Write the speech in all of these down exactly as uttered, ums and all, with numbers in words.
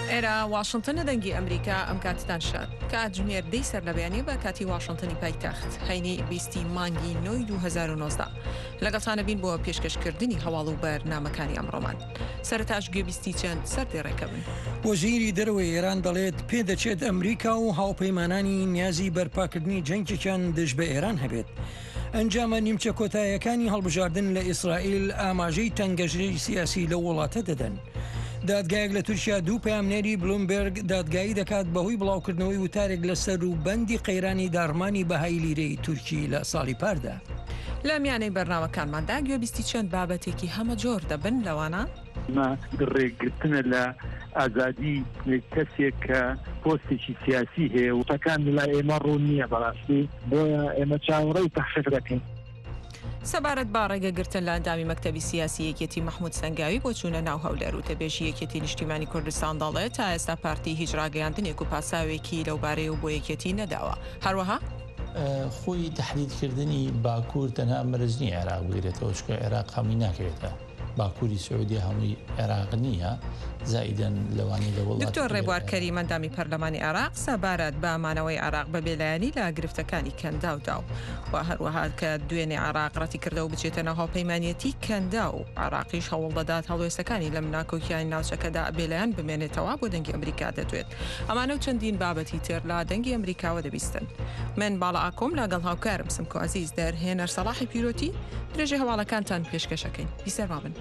ئێرە واشنگتن دەنگی ئەمریکا ئەم کاتتان شاد کاتژمێر دەی سەر لە بەیانی بە کاتی واشنگتنی پایتەخت هەینی بیستی مانگی نۆی دو هەزار و نۆزدە لەگەڵتانە بین بۆ پێشکەشکردنی هەواڵ و بەرنامەکانی ئەمڕۆمان سەرەتاش گوێبیستی چەند سەردێڕێکە بن. وەزیری دەرەوەی ئێران دەڵێت پێدەچێت ئەمریکا و هاوپەیمانانی نیازی بەرپاکردنی جەنگێکیان دژ بە ئێران هەبێت. ئەنجامە نیمچە کۆتاییەکانی هەڵبژاردن لە ئیسرائیل ئاماژەی تەنگەژەی سیاسی لە وڵاتە دەدەن. دادگایەک لە تورکیا دوو پامنێری بلومبرگ دادگایی دەکات بەهۆی بڵاوکردنەوەی وتارێک لەسەر و بەندی قەیرانی دارمانی بەهای لیرەی تورکی لە ساڵی پاردا. لە میانەی بەرنامەکانماندا گوێبیستی چەند بابەتێکی هەمە جۆر دەبن لەوانە ڕێگرتنە لە ئازادی کەسێک کە پۆستێکی سیاسی هەیە و تەکان لە ئێمە ڕوون نییە بەڕاستی بۆیە ئێمە چاوەڕێی تەخشەر دەکەین. سەبارەت با ڕێگەگرتن لە ئەندامی مەکتەبی سیاسی یەکێتی مەحموود سەنگاوی بۆ چوونە ناو هەولێر و تەبێژی یەکێتی نیشتیمانی کوردستان دەڵێت تا ئێستا پارتی هیچ ڕاگەیاندنێک و پاساوێکی لەوبارەی و بۆ یەکێتی نەداوە. هەروەها خۆی تەحلیلکردنی باکوور تەنها مەرج نیە عێراق بگرێتەوە چکە عێراق هەمووی ناکەوێتە باکووری سعودی هەمووی عێراق نییە زائیدەن لەوانی لە وڵات. دکتۆر ڕێبوار کەریم ئەندامی پەرلەمانی عێراق سەبارەت بە مانەوەی عێراق بە بێلایەنی لە گرفتەکانی کەنداودا و هەروەها کە دوێنێ عێراق ڕەتی کردەوە بچێتە ناو هاوپەیمانیەتی کەندا و عێراقیش هەوڵ دەدات هەڵوێستەکانی لەم ناکۆکیانی ناوچەکەدا بێلایەن بمێنێتەوە بۆ دەنگی ئەمریکا دەدوێت. ئەمانە و چەندین بابەتی تر لە دەنگی ئەمریکاوە دەبیستن. من باڵا ئاکۆم لەگەڵ هاوکارم سمکۆ عەزیز دەرهێنەر سەلاحی پیرۆتی درێژەی هەواڵەکانتان پێشکەشەکەین. بیسەرما بن.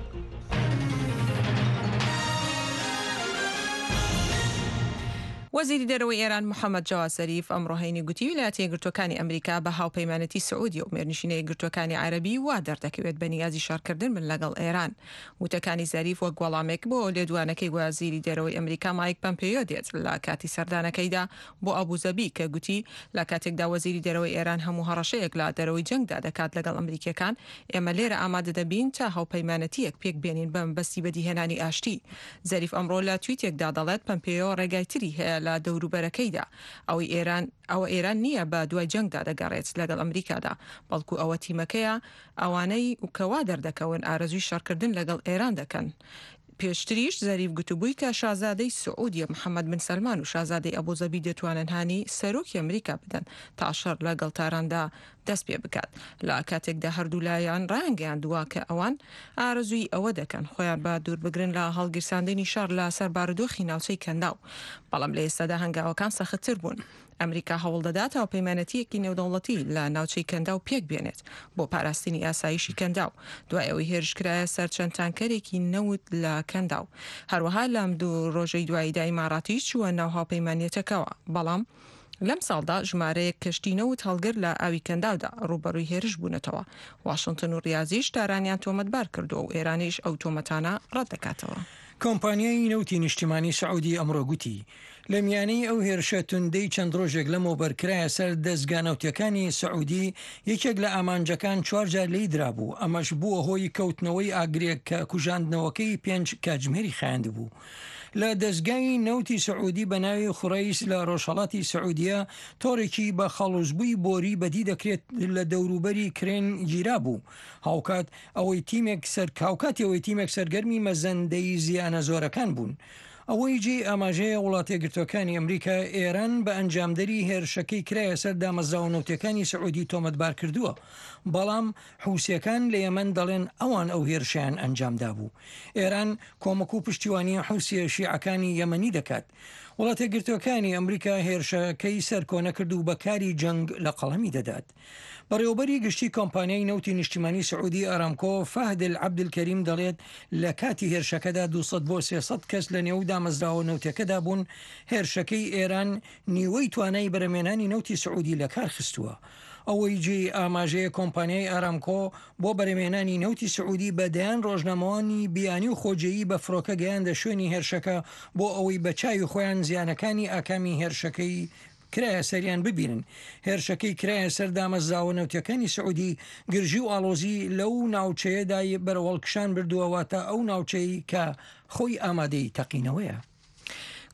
وەزیری دەرەوەی ئێران محەممەد جاواد زەریف ئەمڕۆ هەینی گوتی ویلایەتە یەکگرتووەکانی ئەمریکا بە هاوپەیمانەتی سعودی و مێرنشینە یەکگرتووەکانی عەرەبی وا دەردەکەوێت بە نیازی شارکردن من لەگەڵ ئێران. وتەکانی زەریف وەک وەڵامێک بۆ لێدوانەکەی وەزیری دەرەوەی ئەمریکا مایک پەمپێیۆ دێت لە کاتی سەردانەکەیدا بۆ ئەبوزەبی کە گوتی لە کاتێکدا وەزیری دەرەوەی ئێران هەموو هەڕەشەیەک لە دەرەوەی جەنگدا دەکات لەگەڵ ئەمریکیەکان ئێمە لێرە ئامادە دەبین تا هاوپەیمانەتیەک پێک بێنین بەم بەستی بەدیهێنانی ئاشتی. زەریف ئەمڕۆ لە تویتێکدا دەڵێت پەمپێیۆ ڕێگایتری هەیە لە دەوروبەرەکەی ئەوەی ئێران ئەوە ئێران نییە بە دوای جەنگدا دەگەڕێت لەگەڵ ئەمریکادا بەڵکو ئەوە تیمەکەیە ئەوانەی وکەوا دەردەکەون ئارەزوی شارکردن لەگەڵ ئێران دەکەن. پێشتریش زەریف گوتوبووی کە شازادەی سعودیە محەممەد بن سەلمان و شازادەی ئەبوزەبی دەتوانن هانی سەرۆکی ئەمریکا بدەن تا شەڕ لەگەڵ تاراندا دەست پێ بکات. لە کاتێکدا هەردوو لایەن ڕایانگەیان دووە کە ئەوان ئارەزووی ئەوە دەکەن خۆیان بە دوور بگرن لە هەڵگیرساندنی شەڕ لە سەر بارودۆخی ناوچەی کەنداو. بەڵام لە ئێستادا هەنگاوەکان سەختتر بوون. ئەمریکا هەوڵ دەدات هاوپەیمانەتیەکی نێودەوڵەتی لە ناوچەی کەندا و پێک بێنێت بۆ پاراستنی ئاسایشی کەنداو دوای ئەوەی هێرشکرایە سەر چەند تانکەرێکی نەوت لە کەنداو. هەروەها لەم دوو ڕۆژەی دواییدا ئیماڕاتیش چووە ناو هاوپەیمانیەتەکەوە بەڵام لەم ساڵدا ژمارەیە کەشتینەوت هەڵگر لە ئاوی کەنداودا ڕوبەڕووی هێرش بوونەتەوە. واشنگتن و ریاضیش دارانیان تۆمەتبار کردو و ئێرانیش ئەو تۆمەتانە ڕەت دەکاتەوە. کۆمپانیای نەوتی نیشتیمانی سعودی ئەمڕۆ گوتی لە میانەی ئەو هێرشە توندەی چەند ڕۆژێک لەمەوە بەرکرایە سەر دەستگانەوتیەکانی سعودی یەکێک لە ئامانجەکان چوارجار لی درابوو ئەمەش بووە هۆی کەوتنەوەی ئاگرێک کە کوژاندنەوەکەی پێنج کاتژمێری خایاند بوو. لە دەستگای نەوتی سعودی بە ناوی خوڕەیس لە ڕۆژهەڵاتی سعودیە تۆڕێکی بە خەڵوزبووی بۆری بەدی دەکرێت لە دەوروبەری کرێن گیرا بوو. هاوکات ئەوەی تیمێک سەر کاوکاتیەوەی تیمێک سەرگەرمی مەزەندەی زیانە زۆرەکان بوون. ئەوەی جێ ئاماژەیە وڵاتە یەکگرتووەکانی ئەمریکا ئێران بە ئەنجامدەری هێرشەکەی کرایە سەر دامەزراونەوتەکانی سعودی تۆمەتبار کردووە بەڵام حوسیەکان لە یەمەن دەڵێن ئەوان ئەو هێرشیان ئەنجامدا بوو. ئێران کۆمەک و پشتیوانی حوسیە شیعەکانی یەمەنی دەکات. وڵاتە یەکگرتووەکانی ئەمریکا هێرشەکەی سەرکۆنە کرد و بەکاری جەنگ لە قەڵەمی دەدات. بەڕێوەبەری گشتی کۆمپانیای نەوتی نیشتیمانی سعودی ئارامکۆ فەهد عەبدولکەریم دەڵێت لە کاتی هێرشەکەدا دووسەد بۆ سێسەد کەس لە نێو دامەزراوە نەوتەکەدا بوون. هێرشەکەی ئێران نیوەی توانای بەرەمێنانی نەوتی سعودی لە کار خستووە. ئەوەی جێ ئاماژەیە کۆمپانیای ئارامکۆ بۆ بەرەمێنانی نەوتی سعودی بەدەیان ڕۆژنامەوانی بیانی و خۆجێیی بە فڕۆکە گەیاندە شوێنی هێرشەکە بۆ ئەوەی بە چاوی خۆیان زیانەکانی ئاکامی هێرشەکەی کرایە سەریان ببینن. هێرشەکەی کرایە سەر دامەزراوە نەوتەکانی سعودی گرژی و ئاڵۆزی لەو ناوچەیەدا بەرەوەڵکشان بردووەواتە ئەو ناوچەی کە خۆی ئامادەی تەقینەوەیە.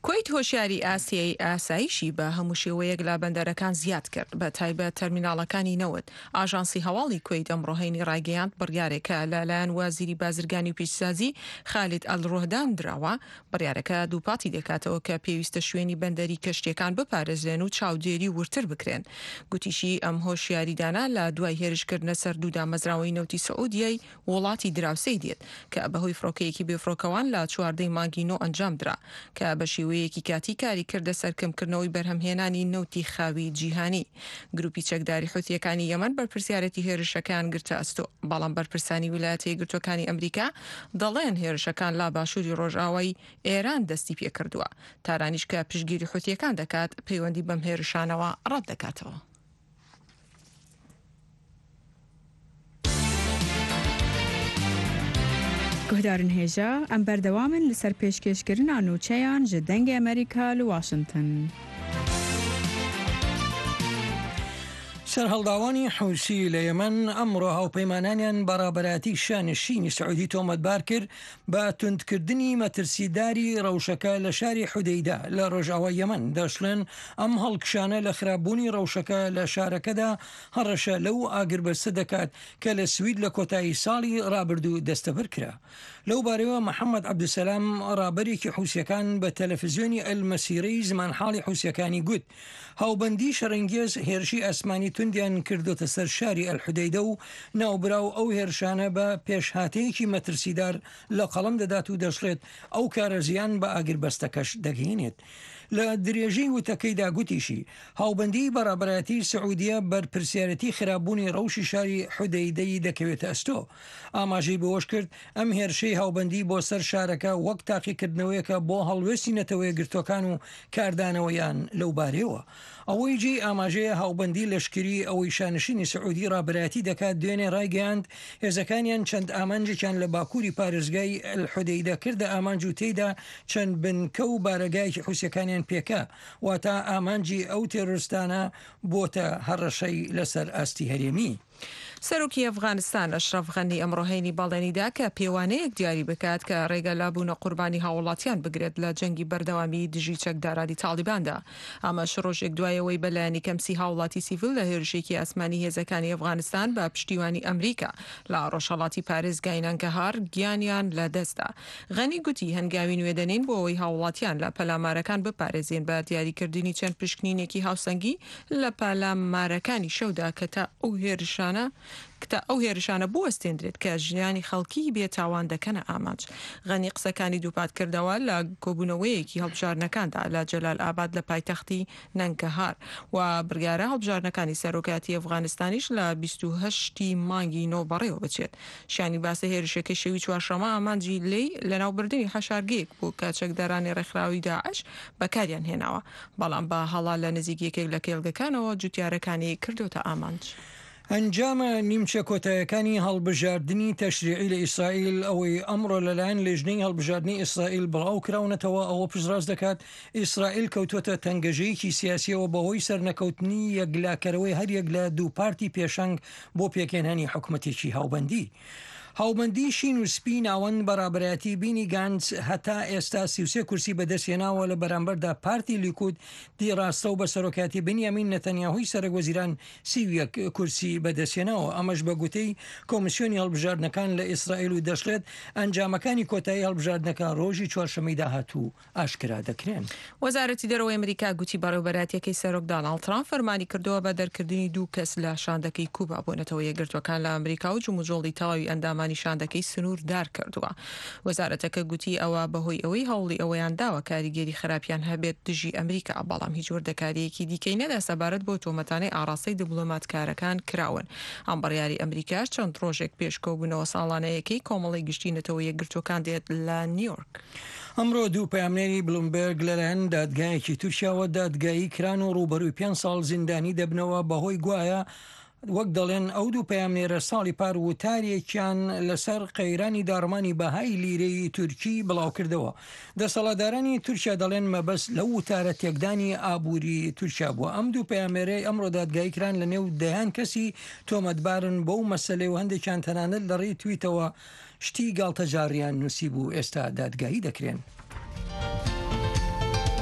کویت هۆشیاری ئاسیایی ئاسایشی بە هەموو شێوەیەک لە بەندەرەکان زیاد کرد بە تایبەت تەرمیناڵەکانی نەوت. ئاژانسی هەواڵی کویت ئەمڕۆهێنی ڕایگەیاند بڕیارێکە لەلایەن وازیری بازرگانی و پیشسازی خالید ئەلڕۆهدان درراوە. بڕیارەکە دووپاتی دەکاتەوە کە پێویستە شوێنی بەندەری کەشتیەکان بپارێزرێن و چاودێری ورتر بکرێن. گوتیشی ئەم هۆشیاریدانە لە دوای هێرشکردنە سەر دوودا مەزراوەی نەوتی سعودیای وڵاتی دراوسەی دێت کە بەهۆی فڕۆکەیەکی بێفڕۆکەوان لە چواردەی مانگی نۆ ئەنجام درا کە بە شێوەیەکی کاتی کاری کردە سەرکەمکردنەوەی بەرهەمهێنانی نەوتی خاوی جیهانی. گروپی چەکداری حوتیەکانی یەمەن بەرپرسیارەتی هێرشەکان گرتە ئەستۆ، بەڵام بەرپرسانی ویلایەتە یەکگرتووەکانی ئەمریکا دەڵێن هێرشەکان لا باشووری ڕۆژئاوای ئێران دەستی پێ کردووە. تارانیش کە پشتگیری حوتیەکان دەکات پەیوەندی بەم هێرشانەوە ڕەت دەکاتەوە. گوهدارن هێژە ئەم بەردەوامن لەسەر پێشکەشکردنا نوچەیان ji dengê ئەمریکا li Washington. سەرهەڵداوانی حوسی لە یەمەن ئەمڕۆ هاوپەیمانانیان بەڕابەتی شانشینی سعودی تۆمەتبار کرد بە توندکردنی مەترسیداری ڕەوشەکە لە شاری حودەیدا لە ڕۆژئاوای یەمەن. دەشڵێن ئەم هەڵکشانە لە خراپبوونی ڕەوشەکە لە شارەکەدا هەڕەشە لەو ئاگربەستە دەکات کە لە سوید لە کۆتایی ساڵی ڕابردوو دەستەبەر کرا. لەو بارەوە محەممەد عەبدولسەلام ڕابەرێکی حوسیەکان بە تەلەڤیزیۆنی ئەلمەسیرەی زمانحاڵی حوسیەکانی گوت هاوبەندی شەڕەنگێز هێرشی ئەسمانی توندیان کردوتە سەر شاری ئەلحودەیدە و ناوبراو ئەو هێرشانە بە پێشهاتەیەکی مەترسیدار لە قەڵم دەدات و دەشڵێت ئەو کارە زیان بە ئاگربەستەکەش دەگەینێت. لە درێژەی وتەکەیدا گوتیشی هاوبەندی بەڕابەتی سعودیە بەرپرسیارەتی خراپبوونی ڕەوشی شاری حودەیدەی دەکەوێتە ئەستۆ. ئاماژەی بەوەش کرد ئەم هێرشەی هاوبەندی بۆ سەر شارەکە وەک تاقیکردنەوەیەکە بۆ هەڵوێستی نەتەوەی گرتوەکان و کاردانەوەیان لەو بارەوە. ئەوەی جێ ئاماژەیە هاوبەندی لەشکری ئەوەی شانشینی سعودی ڕابەتی دەکات دوێنێ ڕایگەیاند هێزەکانیان چەند ئامانجێکیان لە باکووری پارێزگای ئەلحودەیدە کردە ئامانج و تێیدا چەند بنکە و بارەگایکی حوسیەکانیان پێکە واتە ئامانجی ئەو تێرۆریستانە بۆتە هەڕەشەی لەسەر ئاستی هەرێمی. سەرۆکی ئەفغانستان ئەشرەف غەنی ئەمڕۆهێنی باڵێنیدا کە پێوانەیەک دیاری بکات کە ڕێگە لابوونە قوربانی هاوڵاتیان بگرێت لە جەنگی بەردەوامی دژی چەکدارانی تاڵیباندا. ئەمەش ڕۆژێک دوایەوەی بەلایەنی کەمسی هاوڵاتی سیڤیل لە هێرشێکی ئاسمانی هێزەکانی ئەفغانستان بە پشتیوانی ئەمریکا لە ڕۆژهەڵاتی پارێزگای نانگەهار گیانیان لە دەستدا. غەنی گوتی هەنگاوی نوێدەنین بۆ ئەوەی هاوڵاتیان لە پەلامارەکان بپارێزێن بە دیاریکردنی چەند پشکنینێکی هاوسەنگی لە پەلامارەکانی شەودا کە تا ئەو هێرشانە کە ئەو هێرشانە بوەستێنرێت کە ژیانی خەڵکی بێتاوان دەکەنە ئامانج. غەنی قسەکانی دووپات کردەوە لە کۆبوونەوەیەکی هەڵبژارنەکاندا لە جەلال ئاباد لە پایتەختی نانگەهار و بڕیارە هەڵبژارنەکانی سەرۆکاتی ئەفغانستانیش لە بیست و هەشتی مانگی نۆ بەڕێوە بچێت. شانی باسە هێرشەکەی شەوی چوارشەمە ئامانجی لێی لە ناوبردننی حەشارگەیەک بوو کە چەکدارانی ڕێکخراوی داعش بەکاریان هێناوە، بەڵام بە هەڵا لە نزیکیەکێک لە کێڵگەکانەوە جوتیارەکانی کردوتە ئامانج. ئەنجامە نیمچە کۆتایەکانی هەڵبژاردننی تەشریعی لە ئیسرائیل ئەوەی ئەمڕۆ لەلایەن لێژنەی هەڵبژاردننی ئیسرائیل بڵاو کراونەتەوە ئەوە پشتڕاست دەکات ئیسرائیل کەوتوتە تەنگەژەیەکی سیاسیەوە بەهۆی سەرنەکەوتنی یەکلاکەرەوەی هەریەک لە دوو پارتی پێشەنگ بۆ پێکێنانی حکوومەتێکی هاوبەندی. هاوبەندی شین و سپی ناوەند بەڕابەتی بینی گانس هەتا ئێستا سی و سێ کورسی بەدەستێناوە لە بەرامبەردا پارتی لیکود دیڕاستە و بە سەرۆکاتی بنیامین نەتەنیاهوی سەرۆکوەزیران سی و یەک کورسی بەدەستێناوە. ئەمەش بە گوتەی کۆمیسیۆنی هەڵبژاردنەکان لە ئیسرائیل و دەشڵێت ئەنجامەکانی کۆتایی هەڵبژاردنەکە ڕۆژی چوارشەمەی داهاتوو ئاشکرا دەکرێن. وەزارەتی دەرەوەی ئەمریکا گوتی بەڕێوەبەراتیەکەی سەرۆک دۆناڵد ترامپ فەرمانی کردووە بە دەرکردنی دوو کەس لە شاندەکەی کوبا بۆنەتەوە یەکگرتوەکان لە ئەمریکا و جموجۆڵی تەواوی ئەندامانی شاندەکەی سنوور دار کردووە. وەزارەتەکە گوتی ئەوە بەهۆی ئەوەی هەوڵی ئەوەیان داوە کاریگەری خراپیان هەبێت دژی ئەمریکا، بەڵام هیچ وردەکاریەکی دیکەی نەدا سەبارەت بۆ تۆمەتانەی ئاڕاستەی دیپلۆماتکارەکان کراون. ئەم بڕیاری ئەمریکاش چەند ڕۆژێک پێش کۆبوونەوە ساڵانەیەکەی کۆمەڵی گشتینەتەوە یەکگرتوەکان دێت لە نیویۆرک. ئەمڕۆ دوو پامنێری بلومبەرگ لەلایەن دادگایەکی تورکیاوە دادگایی کران و ڕوبەروی پێنج ساڵ زیندانی دەبنەوە بەهۆی گوایە وەک دەڵێن ئەو دوو پەیامنێرە ساڵی پار وتارێکیان لەسەر قەیرانی داڕمانی بەهای لیرەی تورکی بڵاو کردەوە. دەسەڵاتدارانی تورکیا دەڵێن مەبەست لەو وتارە تێکدانی ئابووری تورکیا بووە. ئەم دوو پەیامێرەی ئەمڕۆ دادگایی کران لە نێو دەیان کەسی تۆمەتبارن بەو مەسەلەی و هەندێکیان تەنانەت لە ڕێی تویتەوە شتی گاڵتەجاڕیان نووسی بوو ئێستا دادگایی دەکرێن.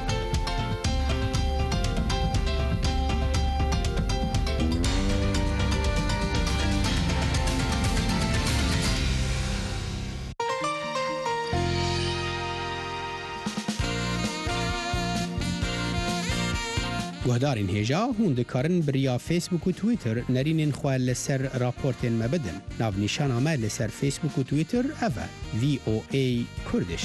گهدارین هێژا هون دikarin biriya Facebook و Twitter nerînên xwe li ser raportên me bidin. Navnîşana me li ser Facebook û Twitter ev e V O A Kurdish.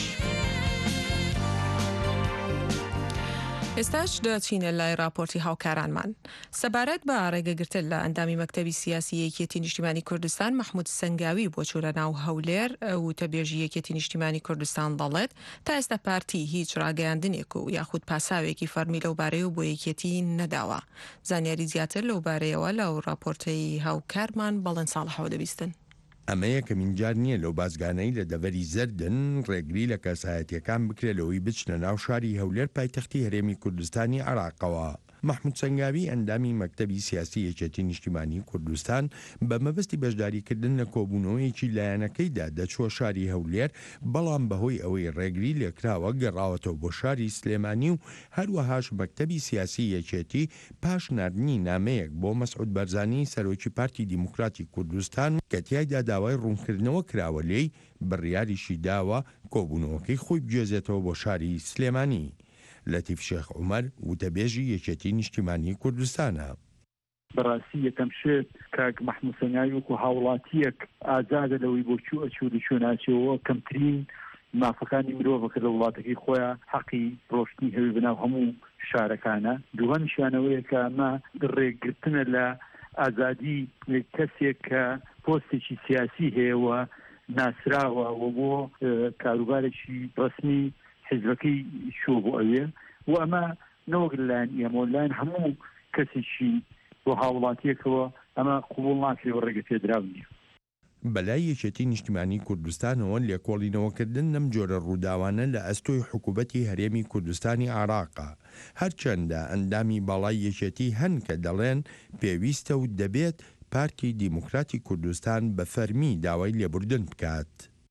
ئێستاش دەچینە لای راپۆرتی هاوکارانمان. سەبارەت بە ڕێگەگرتن لە ئەندامی مەکتەبی سیاسی یەکێتی نیشتیمانی کوردستان محمود سەنگاوی بۆ چوورە ناو هەولێر وتەبێژی یەکێتی نیشتیمانی کوردستان دەڵێت تا ئێستا پارتی هیچ ڕاگەیاندنێک و یاخود پاساوێکی فەرمی لەو بارەیە و بۆ یەکێتی نەداوە. زانیاری زیاتر لەو بارەیەوە لەو راپۆرتەی هاوکارمان بەڵێن ساڵحەوە دەبیستن. ئەمە یەکەمین جار نییە لەو بازگانەی لە دەڤەری زەردن ڕێگری لە کەسایەتیەکان بکرێتەوەی بچنە ناو شاری هەولێر پایتەختی هەرێمی کوردستانی عێراقەوە. محمود سەنگاوی ئەندامی مەکتەبی سیاسی یەکێتی نیشتیمانی کوردستان بە مەبەستی بەشداریکردن لە کۆبوونەوەیەکی لایەنەکەیدا دەچوە شاری هەولێر، بەڵام بەهۆی ئەوەی ڕێگری لێکراوە گەڕاوەتەوە بۆ شاری سلێمانی و هەروەهاش مەکتەبی سیاسی یەکێتی پاش ناردنی نامەیەک بۆ مەسعود بەرزانی سەرۆکی پارتی دیموکراتی کوردستان کە تیایدا داوای ڕوونکردنەوە کراوە لێی بڕیاریشی داوە کۆبوونەوەکەی خۆی بگوێزێتەوە بۆ شاری سلێمانی. لەتیف شێخ عومەر وتەبێژی یەکێتی نیشتیمانی کوردستانە. بەڕاستی یەکەم شێت کاک محمود سەنگاوی وەکو هاوڵاتیەک ئازادە لەوەی بۆ چوو ئەچوو لەچوو ناچێەوە کەمترین مافەکانی مرۆڤەکە لە وڵاتەکەی خۆیان حەقی ڕۆشتنی هەوی بناو هەموو شارەکانە. دووەمیشیانەوەیە کە ئەمە ڕێگرتنە لە ئازادی کەسێک کە پۆستێکی سیاسی هەیەوە ناسراوە و بۆ کاروبارێکی ڕسمی حیزبەکەی شۆ بۆ ئەوێ و ئەمە نەوەک لایەن ئێمە لایەن هەموو کەسێکی بۆ هاوڵاتیەکەوە ئەمە قبوڵ ناکرێەوە ڕێگە پێدراو نیە. بەلای یەکێتی نیشتیمانی کوردستانەوە لێکۆڵینەوەکردن لەم جۆرە ڕووداوانە لە ئەستۆی حکوومەتی هەرێمی کوردستانی عێراقا، هەرچەندە ئەندامی باڵای یەکێتی هەن کە دەڵێن پێویستە و دەبێت پارتی دیموکراتی کوردستان بە فەرمی داوای لێبوردن بکات.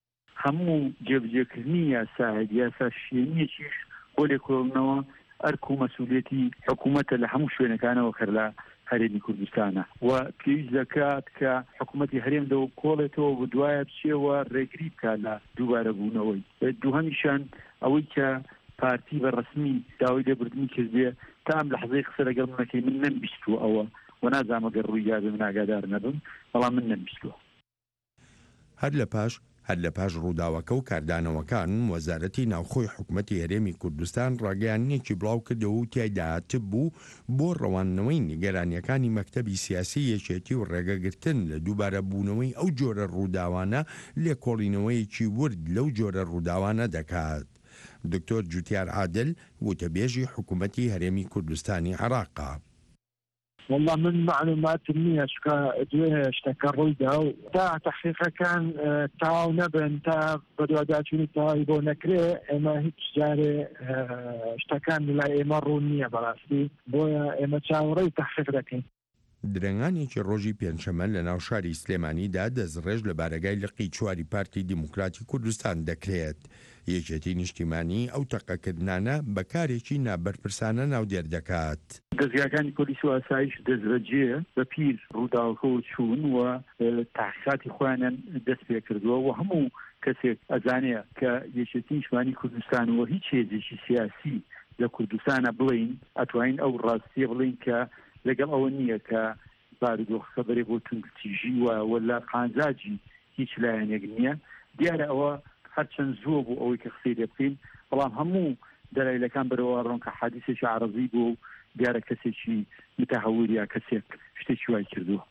هەموو جێبجێکردنی یاسا یاسا شوێنیەکیش بۆ لێکۆڵینەوە ئەرک و مەسئولیەتی حکوومەتە لە هەموو شوێنەکانەوە کە لە هەرێمی کوردستانە و پێویست دەکات کە حکوومەتی هەرێمدەوە کۆڵێتەوە و دوایە بچێەوە ڕێگری بکات لە دووبارە بوونەوەی. دووهەمیشان ئەوەی کە پارتی بە ڕسمی داوای لێبوردنی کردێ تا ئەم لەحظەی قسە لەگەڵ منەکەی من نەمبیستووە ئەوە و نازانم ئەگەر ڕوویدا بێ من ئاگادار نەبم، بەڵام من نەمبیستووە. هەر لە پاش هەر لە پاش ڕووداوەکە و کاردانەوەکان وەزارەتی ناوخۆی حکوومەتی هەرێمی کوردستان ڕاگەیانیەکی بڵاو کردەوە و تیایدا هاتب بوو بۆ ڕەوانەوەی نیگەرانیەکانی مەکتەبی سیاسی یەکێتی و ڕێگەگرتن لە دووبارە بوونەوەی ئەو جۆرە ڕووداوانە لێکۆڵینەوەیەکی ورد لەو جۆرە ڕووداوانە دەکات. دکتۆر جوتیار عادل وتەبێژی حکوومەتی هەرێمی کوردستانی عێراقا. والله من معلوماتم نییە چکە دوێ شتەکە ڕوویدا و تا تەحقیقەکان تەواو نەبن تا بەدواداچوونی تەواوی بۆ نەکرێ ئێمە هیچ جارێ شتەکان لای ئێمە ڕوون نییە بەڕاستی، بۆیە ئێمە چاوەڕێی تەحقیق دەکەین. درەنگانێکی ڕۆژی پێنجشەمە لە ناو شاری سلێمانیدا دەستڕێژ لە بارەگای لقی چواری پارتی دیموکراتی کوردستان دەکرێت. یەکێتی نیشتیمانی ئەو تەقەکردانە بەکارێکی نابەرپرسانە ناودێر دەکات. دەستگاکانی پۆلیس و ئاسایش دەستبەجێ بە پیر ڕووداوەکەەوە چوون و تاحقیقاتی خۆیانیان دەست پێ کردووە و هەموو کەسێک ئەزانەیە کە یەکێتی نیشتیمانی کوردستانەوە هیچ هێزێکی سیاسی لە کوردستانە بڵین ئەتوانین ئەو ڕاستیە بڵین کە لەگەڵ ئەوە نییە کە بارودۆخەکە بەرێ بۆ تونگتیژی و وەلا قانزاجی هیچ لایەنێک نییە. دیارە ئەوە هەرچەند زۆر بوو ئەوەی کە قسەی لێ بکەین، بەڵام هەموو دەلایلەکان بەرەوە ڕۆن کە حادیثێکی عەرەضی بوو و دیارە کەسێکی متەهەور یا کەسێک شتێکی وای کردووە.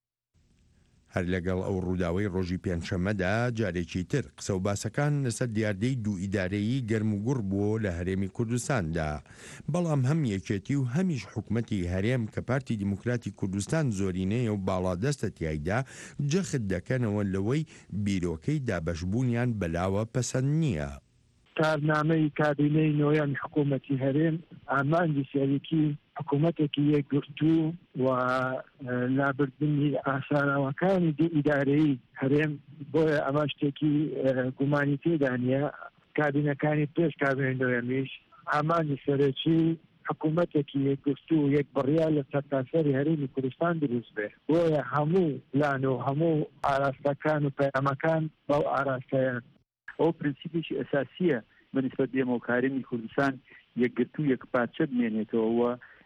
هەر لەگەڵ ئەو ڕووداوەی ڕۆژی پێنجشەمەدا جارێکی تر قسە و باسەکان لەسەر دیاردەی دوو ئیدارەیی گەرم و گوڕ بووە لە هەرێمی کوردستاندا، بەڵام هەم یەکێتی و هەمیش حکوومەتی هەرێم کە پارتی دیموکراتی کوردستان زۆرینەیە و باڵادەستە تیایدا جەخت دەکەنەوە لەوەی بیرۆکەی دابەشبوونیان بەلاوە پەسەند نییە. کارنامەی کابینەی نۆیان حکوومەتی هەرێم ئامانجی سیاوێکی حکوومەتێکی یەکگرتوو و لابردنی ئاسانەوەکانی دوو ئیدارەی هەرێم، بۆیە ئەمە شتێکی گومانی تێدا نیە. کابینەکانی پێش کابینەی نۆیەمیش ئامانجی سەرەکی حکوومەتێکی یەکگرتوو و یەک بڕیار لە سەرتاسەری هەرێمی کوردستان دروست بێ، بۆیە هەموو لان و هەموو ئاراستەکان و پەیامەکان بەو ئاراستەیان. ئەو پرینسیپێکی ئەساسیە بەنسبەت بێمە و هەرێمی کوردستان یەکگرتوو یەکپارچە بمێنێتەوە و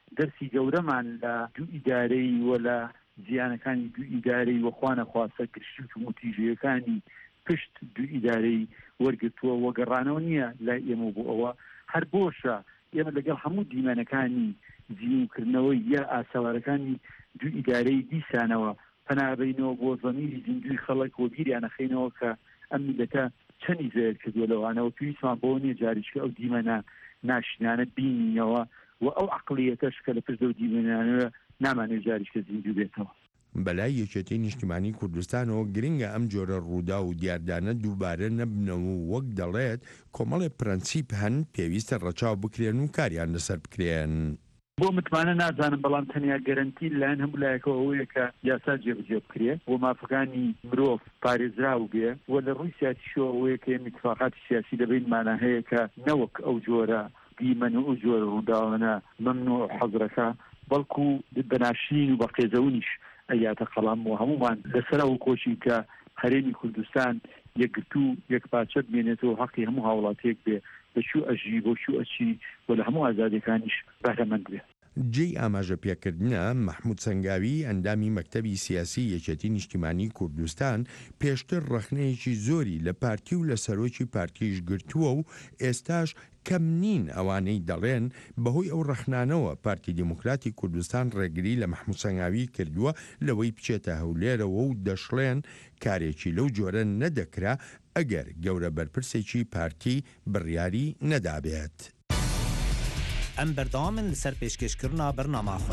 دەرسی گەورەمان لە دوو ئیدارەی وە لە زیانەکانی دوو ئیدارەی وەخوانە خواستە گشت و تیژەکانی پشت دوو ئیدارەی وەرگتووە وەگەڕانەوە نییە لای ئێمە بۆ ئەوە هەر بۆشە ئێمە لەگەڵ هەموو دیمەنەکانی زیینکردنەوەی یا ئاسەوارەکانی دوو ئیدارەی دیسانەوە پەنابەینەوە بۆ زەمیری زیندوی خەڵک و بیریانەخینەوە کە ئەم میلەتە چەندی زێر کردووە لەوانەوە پێویستمان بۆ نیە جاریشکە ئەو دیمەنە ناشنانە بینینەوە و ئەو عقلیەتەش کە لە پشت ئەو دیمەنانەوە نامانێت جاریشکە زیندوو بێتەوە. بەلای یەکێتی نیشتیمانی کوردستانەوە گرنگە ئەم جۆرە ڕوودا و دیاردانە دووبارە نەبنەوە و وەک دەڵێت کۆمەڵی پرەنسیپ هەن پێویستە ڕەچاو بکرێن و کاریان لەسەر بکرێن. بۆ متمانە نازانم بەڵام تەنیا گەرنتی لایەن هەموو لایەکەوە ئەوەیە کە یاسا جێبەجێ بکرێت بۆ مافەکانی مرۆڤ پارێزراو بێ و لە ڕووی سیاسیشەوە ئەوەیە کە اتفاقاتی سیاسی دەبینمانە هەیە کە نەوەک ئەو جۆرە دیمەن و ئەو جۆرە ڕووداوانە مەمنوع حەزرەکە بەڵکو بەناشین و بە قێزەونیش ئەیاتە قەڵام و هەمومان لەسەرەوە کۆشی کە هەرێمی کوردستان یەکگرتو یەکپارچە بمێنێتەوە حەقی هەموو هاوڵاتیەک بێ بە شو ئەژی بۆ شو ئەچی و لە هەموو ئازادیەکانیش بەهرەمەند بێ. جێی ئاماژە پێکردنە مەحموود سەنگاوی ئەندامی مەکتەبی سیاسی یەکێتی نیشتیمانی کوردستان پێشتر ڕەخنەیەکی زۆری لە پارتی و لە سەرۆکی پارتیش گرتووە و ئێستاش کەم نین ئەوانەی دەڵێن بەهۆی ئەو ڕەخنانەوە پارتی دموکراتی کوردستان ڕێگری لە مەحموود سەنگاوی کردووە لەوەی بچێتە هەولێرەوە و دەشڵێن کارێکی لەو جۆرە نەدەکرا ئەگەر گەورە بەرپرسێکی پارتی بڕیاری نەدابێت. ئەم بەردەوامن لەسەر پێشکەشکردنا بەرنامەخۆ.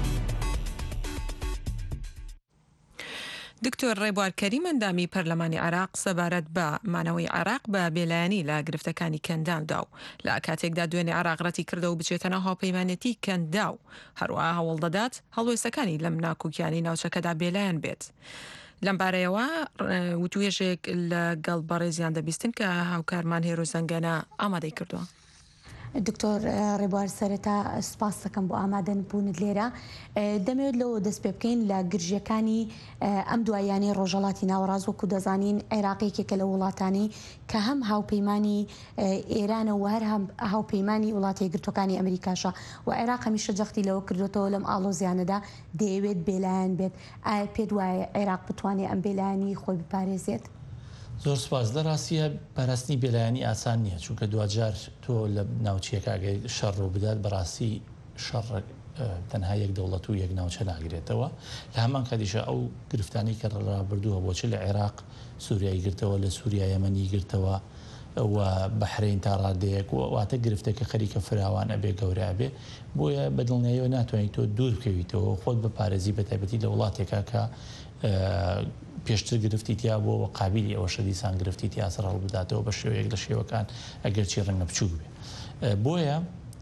دکتۆر ڕێبوار کەریم ئەندامی پەرلەمانی عێراق سەبارەت بە مانەوەی عێراق بە بێلایەنی لە گرفتەکانی کەنداندا و لە کاتێکدا دوێنێ عێراق ڕەتی کردە و بچێتەنە هاوپەیمانەتی کەندا و هەروەها هەوڵ دەدات هەڵوێستەکانی لەم ناکوکیانی ناوچەکەدا بێلایەن بێت. لەم بارەیەوە وتوێژێک لەگەڵ بەڕێزیان دەبیستن کە هاوکارمان هێرۆ زەنگەنە ئامادەی کردووە. دکتۆر ڕێبوار سەرەتا سپاس دەکەم بۆ ئامادەن بوونت لێرە دەمەوێت لەوە دەست پێ بکەین لە گرژیەکانی ئەم دوایانی ڕۆژەڵاتی ناوەڕاست وەکو دەزانین عێراقێکێکە لە وڵاتانی کە هەم هاوپەیمانی ئێرانە و هەر هاوپەیمانی وڵاتی یەکگرتووەکانی ئەمریکاشە و عێراق هەمیشە جەختی لەوە کردوێتەوە لەم ئاڵۆزیانەدا دەیەوێت بێلایەن بێت. ئایا پێت وایە عێراق بتوانێت ئەم بێلایەنی خۆی بپارێزێت؟ زۆر سپاس لە ڕاستیە پاراستنی بێلایەنی ئاسان نییە چونکە دوجار تۆ لە ناوچیەکەگەی شەڕ و بدات بەڕاستی شەڕ تەنها یەک دەوڵەت و یەک ناوچە ناگرێتەوە لە هەمان کاتیشە ئەو گرفتانی کە ڕابردووە بۆچی لە عێراق سووریایی گرتەوە لە سووریا یەمەنی گرتەوە و بەحرین تا ڕادەیەک واتە گرفتەکە خەریکە فراوان ئەبێ گەورە بێ بۆیە بەدڵنیاییەوە ناتوانیت تۆ دوور بکەویتەوە خۆت بپارێزی بە تایبەتی لە وڵاتێکە کە پێشتر گرفتی تیا بۆ قابلی ئەوە شەدیسان گرفتی تیاسەر هەڵ بداتەوە بە شێوەیەک لە شێوەکان ئەگەر چی ڕەنگە بچوو بێ. بۆیە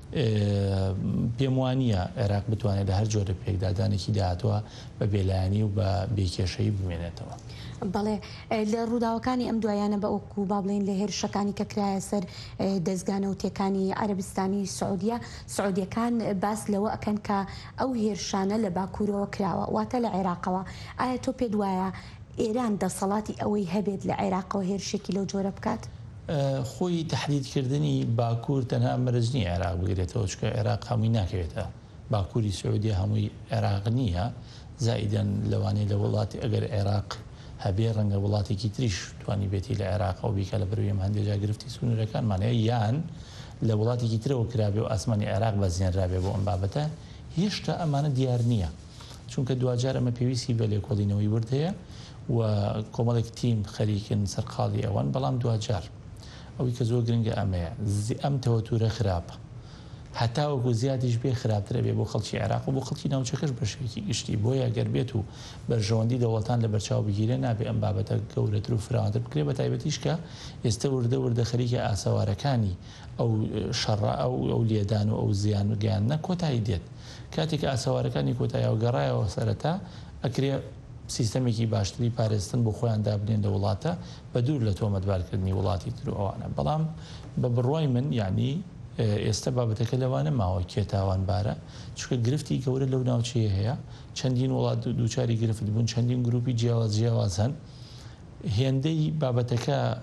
پێم وانە عێراق بتوانێت لە هەر جۆرە پێکدادانێکی داهاتوە بە بێلایەنی و بە بێکێشەی بمێنێتەوە. بەڵێ لە ڕووداوەکانی ئەم دوایانە بە ئەوکو با بڵێن لە هێرشەکانی کە کرایە سەر دەستگانە و تێکانی عەرەبستانی سعودیە سعودیەکان باس لەوە ئەکەن کە ئەو هێرشانە لە باکوورەوە کراوە واتە لە عێراقەوە. ئایا تۆ پێت وایە ئێران دەسەڵاتی ئەوەی هەبێت لە عێراقەوە هێرشێکی لەو جۆرە بکات؟ خۆی تەحلیلکردنی باکوور تەنها مەرجنی عێراق بگرێتەوە چکە عێراق هەمووی ناکەوێتە باکووری سعودی هەمووی عێراق نییە زائیدەن لەوانەیە لە وڵاتی ئەگەر عێراق هەبێ ڕەنگە وڵاتێکی تریش توانی بێتی لە عێراق و بیکە لە بروێم هەندێجا گرفتی سنوورەکانمانەیە یان لە وڵاتێکی ترەوە کرابێ و ئاسمانی عێراق بەزیێنرابێ بۆ ئەم بابەتە هێشتا ئەمانە دیار نییە چونکە دوجار ئەمە پێویستی بە لێکۆڵینەوەی ورد هەیە و کۆمەڵێک تیم خەریکن سەرقاڵی ئەوان بەڵام دوجار ئەوی کە زۆر گرنگە ئەمەیە ئەم تەوەتورە خراپە هەتا وەکو زیاتیش بێ خراپترە بێ بۆ خەڵکی عێراق و بۆ خەڵکی ناوچەکەش بە شێوەیەکی گشتی بۆیە گەر بێت و بەرژەوەندی دەوڵەتان لە بەرچاو بگیرێ نابێ ئەم بابەتە گەورەتر و فراوانتر بکرێ بە تایبەتیش کە ئێستا وردە وردە خەریکە ئاسەوارەکانی ئەو شەڕە ئەو ئەو لێدان و ئەو زیان و گیانە کۆتایی دێت کاتێک ئاسەوارەکانی کۆتاییەوە گەڕایەوە سەرەتا ئەکرێ سیستەمێکی باشتری پارێزتن بۆ خۆیان دابنێن لە وڵاتە بە دوور لە تۆمەتبارکردنی وڵاتی تر ئەوانە بەڵام بە بڕوای من یعنی ئێستا بابەتەکە لەوانە ماوە کێتاوانبارە چونکە گرفتی گەورە لەو ناوچەیە هەیە چەندین وڵات دووچاری گرفت بوون چەندین گروپی جیاواز جیاواز هەن هێندەی بابەتەکە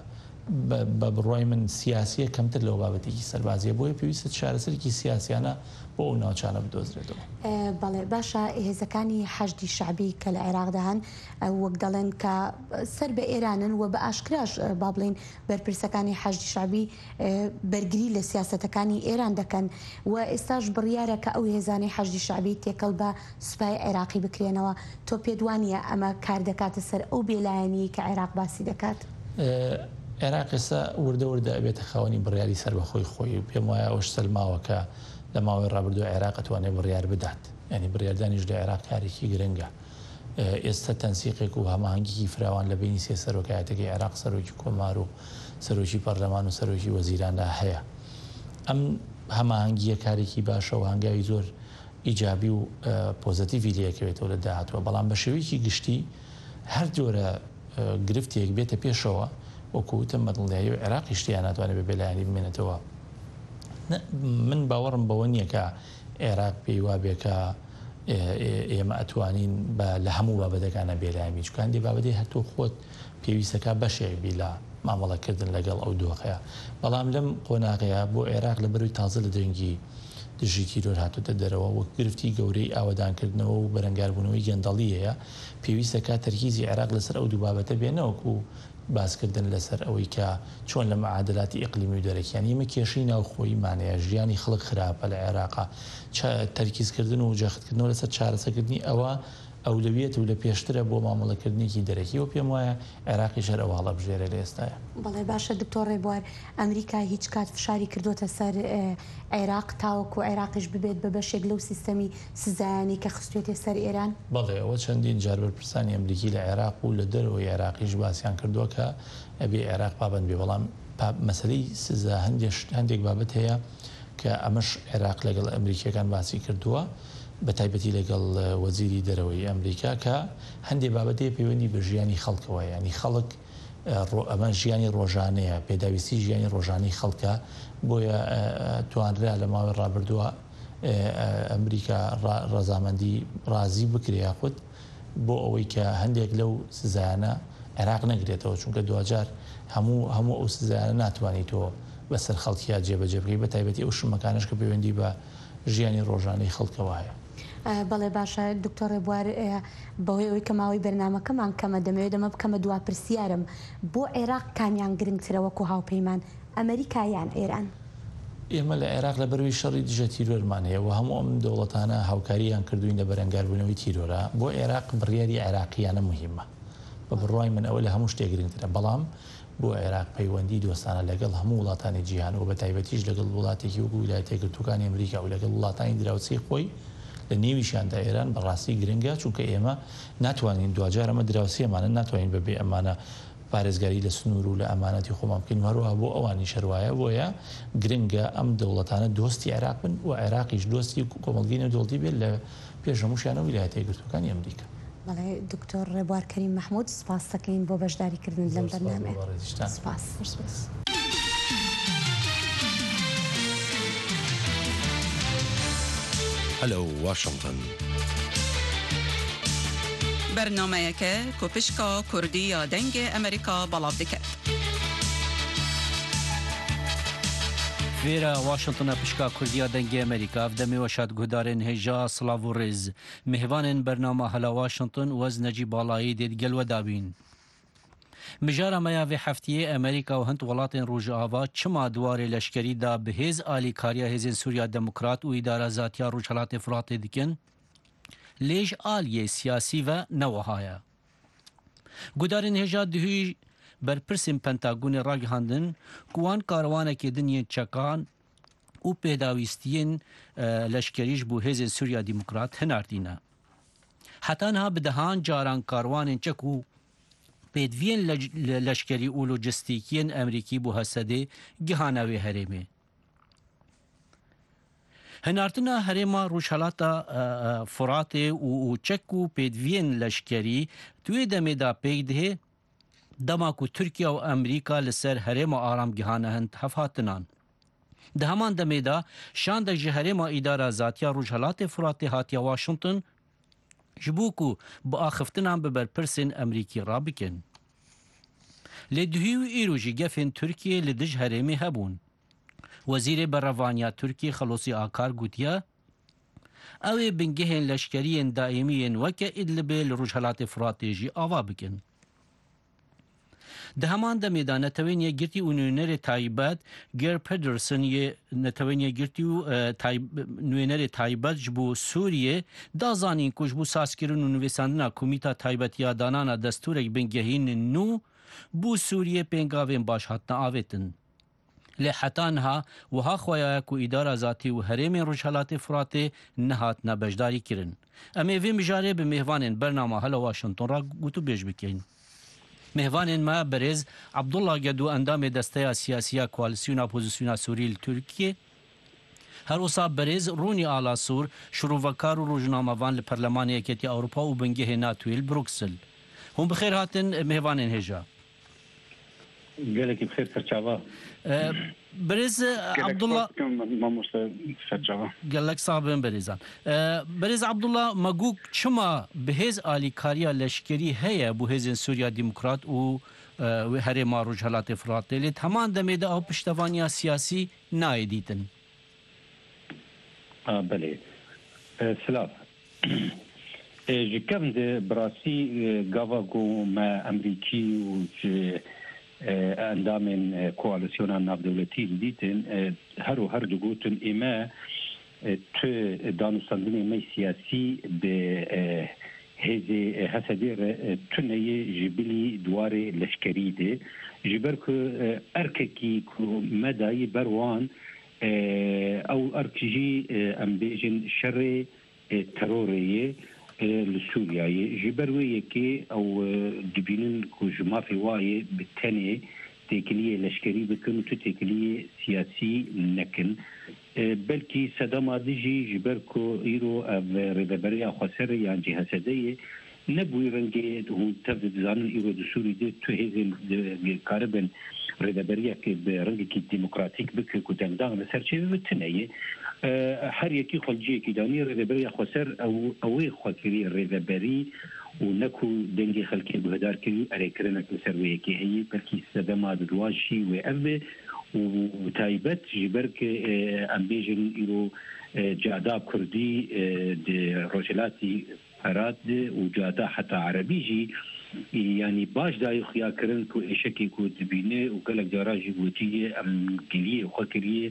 بە بڕای من سیاسیە کەمتر لەو بابەتێکی سەربازیە بۆیە پێویستە چارەسەرێکی سیاسیانە بۆ ئەو ناوچانە بدۆزرێتەوە. بەڵێ باشە هێزەکانی حەشدی شعبی کە لە عێراقدا هەن وەک دەڵێن کە سەر بە ئێرانن و بە ئاشکراش با بڵێن بەرپرسەکانی حەشدی شعبی بەرگری لە سیاسەتەکانی ئێران دەکەن و ئێستاش بڕیارە کە ئەو هێزانی حەشدی شعبی تێکەڵ بە سوپای عێراقی بکرێنەوە. تۆ پێدوانیە ئەمە کار دەکاتە سەر ئەو بێلایەنی کە عێراق باسی دەکات؟ عێراق ئێستا وردە وردە ئەبێتە خاوەنی بڕیاری سەر بەخۆی خۆی و پێم وایە ئەوش سەلماوەکە لە ماوەی ڕابردوو عێراق ئەتوانێت بڕیار بدات، ینی بڕیاردانیش لە عێراق کارێکی گرنگە. ئێستا تەنسیقێک و هەماهەنگێکی فراوان لە بینی سێ سەرۆکایەتەکەی عێراق سەرۆکی کۆمار و سەرۆکی پەرلەمان و سەرۆکی وەزیراندا هەیە. ئەم هەماهەنگیە کارێکی باشە و هەنگاوی زۆر ئیجابی و پۆزتیڤی لەکەوێتەوە لە داهاتوە، بەڵام بە شێوەیەکی گشتی هەر جۆرە گرفتێک بێتە پێشەوە وەکوتم مەدڵدایی و عێراقی شتیان ناتوانێت بە بێلایەنی بمێنێتەوە. من باوەڕم بەوە نییە کە عێراق پێی وابێکە ئێمە ئەتوانین لە هەموو بابەتەکانە بێلایەنی چکان دی بابەتی هەتۆ خۆت پێویستەکە بەشێکبی لە مامەڵەکردن لەگەڵ ئەو دۆخەیە. بەڵام لەم قۆناغەیە بۆ عێراق لە بەروی تازە لە دەنگی دژی تیرۆر هاتوتە دەرەوە وەک گرفتی گەورەی ئاوەدانکردنەوە و بەرەنگاربوونەوەی گەندەڵیەیە پێویستەکە تەرکیزی عێراق لەسەر ئەو دوو بابەتە بێنەوەکو باسکردن لەسەر ئەوەی کە چۆن لە معادلاتی ئیقلیمی و دەرەکیان ئێمە کێشەی ناوخۆیمانەیە ژیانی خەڵک خراپە لە عێراقا تەرکیزکردن و جەختکردنەوە لەسەر چارەسەرکردنی ئەوە ئەولەویەت و لە پێشترە بۆ مامەڵەکردنێکی دەرەکی و پێم وایە عێراقی شەر ئەوواڵە بژێرە لە ئێستاە. بەڵێ باشە دکتۆر ڕێبوار ئەمریکا هیچ کات فشاری کردوتە سەر عێراق تاوەکو عێراقیش ببێت بە بەشێک لەو سیستەمی سزایانی کە خستوێتێ سەر ئێران؟ بەڵێ ئەوە چەندین جار بەرپرسانی ئەمریکی لە عێراق و لە دەرەوەی عێراقیش باسییان کردووە کە ئەبێ عێراق پابند بێ، بەڵام مەسەلەی سزا هەندێک بابەت هەیە کە ئەمەش عێراق لەگەڵ ئەمریکیەکان باسی کردووە بە تایبەتی لەگەڵ وەزیری دەرەوەی ئەمریکا کە هەندێک بابەتەیە پەیوەندی بە ژیانی خەڵکەوە، ینی خەڵک ئەمە ژیانی ڕۆژانەیە پێداویستی ژیانی ڕۆژانەی خەڵکە بۆیە توانرا لە ماوەی ڕابردووە ئەمریکا ڕەزامەندی ڕازی بکرێ یاخود بۆ ئەوەی کە هەندێک لەو سزایانە عێراق نەگرێتەوە، چونکە دوجار هەموو هەموو ئەو سزایانە ناتوانیتەوە بەسەر خەڵکییا جێبەجێ بکەی بە تایبەتی ئەو شمەکانش کە پەیوەندی بە ژیانی ڕۆژانەی خەڵکەوە هەیە. بەڵێ باشە دکتۆر ڕێبوار بەهۆی ئەوەی کەماوەی بەرنامەکەمان کەمە دەمەوێت دەمە بکەمە دوا پرسیارم بۆ عێراق کامیان گرنگترە وەکو هاوپەیمان ئەمریکا یان ئێران؟ ئێمە لە عێراق لە بەروی شەڕی دژە تیرۆرمان هەیە و هەموو ئەم دەوڵەتانە هاوکاریان کردوین لە بەرەنگاربوونەوەی تیرۆرە. بۆ عێراق بڕیاری عێراقیانە مهمە، بە بڕای من ئەوە لە هەموو شتێک گرنگترە، بەڵام بۆ عێراق پەیوەندی دۆستانە لەگەڵ هەموو وڵاتانی جیهان و بە تایبەتیش لەگەڵ وڵاتێکی وەکو ویلایەتە یەکگرتووەکانی ئەمریکا و لەگەڵ وڵاتانی دراوسی خۆی لە نێویشیاندا ئێران بەڕاستی گرنگە، چونکە ئێمە ناتوانین دوجار ئەمە دراوسیەمانە ناتوانین بەبێ ئەمانە پارێزگاری لە سنوور و لە ئەمانەتی خۆمان بکەین، هەروەها بۆ ئەوانی شەروایە بۆیە گرنگە ئەم دەوڵەتانە دۆستی عێراق بن و عێراقیش دۆستی کۆمەڵگەی نێودەوڵەتی بێت لە پێش هەمووشیانە ویلایەتە یەکگرتووەکانی ئەمریکا. بەڵێ دکتۆر ڕێبوار کەریم مەحموود سپاس دەکەین بۆ بەشداریکردن لەم بەرنامە. سپاس. هەلو واشنگتن بەرنامەیەکە کۆپشکا کوردی یا دەنگی ئەمریکا بەڵاو دەکات. فێرە واشنگتنە پشکا کوردیا دەنگی ئەمریکا دەمێوە شادگودارên هێژا سلااv û rêz میهوانên بەرنامە هەلا واشنگتن وەز نەجی باڵایی دێتگەلوە دابین. مژارە مەیا vê heftiyê ئەمریکا و هەند وڵاتên Rojava çima duwarê leşkerî da bi hêz alîkariya hêzên Sûriya Demokrat û îdara zatiya Rojhilatê Firatê dikin, lêj aliyê siyasî ve newiha ye. Gudarên hêja dihû berpirsên Pentagonê ragihandin ku wan karwanekê din yên çekan û pêdawîstiyên leşkerî ji bo hêzên Sûriya Demokrat hinardîne. Heta niha bi dehan caran karwanên çek û pêdiviyên leşkerî û lojîstîkiyên Emerîkî bû Hesedê gihane wê herêmê. Hinartina herêma Rojhilata Firatê û çek û pêdiviyên leşkerî tuyê demê da pêk dihê dema ku Tirkiye û Emerîka li ser herêma aramgihana Hind hevhatinan. Di heman demê da şandek ji herêma îdara zatiya Rojhilatê Firatê hatiye Washington ji bo ku bi axiftinan bi berpirsên Emerîkî rabikin. لدهی و ایروژی گفن ترکیه لدج هرمی هبون وزیر بروانیا ترکیه خلوصی آکار گوتیا او بنگهن لشکری دائمی وکه ادلب لروجهلات فراتیجی آوا بکن. ده همان ده میدان نتوانیه گرتی و نوینر تایبات گر پدرسن یه نتوانیه گرتی و نوینر تایبات جبو سوریه دازانین که جبو ساسکرون و نویساندنا کمیتا تایبات یادانانا دستورک بنگهین نو بو سوریه پنگاوین باش حتنا آویتن. لحتانها وها خواه کو اداره ذاتی و هرم روجهلات فراته نهات نبجداری کرن. اما وی مجاره به مهوان برنامه هلا واشنطن را گوتو بیش بکن. مهوان ما برز عبدالله گدو اندام دسته سیاسی کوالسیون اپوزیسیون سوریل ترکیه هر وصا برز رونی آلا سور شروع وکار و روجنامه وان لپرلمان یکیتی اروپا و بنگه ناتویل بروکسل. هم بخیر هاتن مهوان هجا. قالك بخير فرشاوه برز عبدالله قال لك صاحبين بريزان برز عبدالله مگوک چما بهز آلیکاریا لشکری هيا بو هزن سوریا ديمقراط و هرم روجهلات فرات لی تمام دمه ده او پشتوانیا سیاسی نایدیتن. آه بله سلام جکم ده براسی گاواگو ما امریکی و اندام کوالسیون ناف دولتی دیتن هر و هر دو گوتن اما تو دانستاندن اما سیاسی به هزی حسدیر تنهی جبلی دوار لشکری ده جبر که ارککی که مدای بروان او ارکجی ام بیجن شر تروریه لسوريا جبروي كي او دبينن كوجما في واي بالتاني تكليه لشكري بكن تكليه سياسي نكن بلكي سدما ديجي جبركو ايرو ريبريا خسر يعني جهه سديه نبوي رنجي هو تبد زان ايرو دسوري دي تو هيزن كاربن ريبريا كي برنجي كي ديمقراطيك بك كودان سرشي بالتنيه هر یکی خلجی کی دانی ریبری خسر او اوی خاطری ریبری و نکو دنگی خلکی بهدار کی اریکرنه کی سروی کی هی بلکی سدما دواشی و اب و تایبت جبرک امبیجن ایرو جادا کردی د روجلاتی فراد و جادا حتی عربی جی يعني باش داي خيا كرن كو اشكي كو دبينه وقالك جراجي بوتيه ام كليه وخاطريه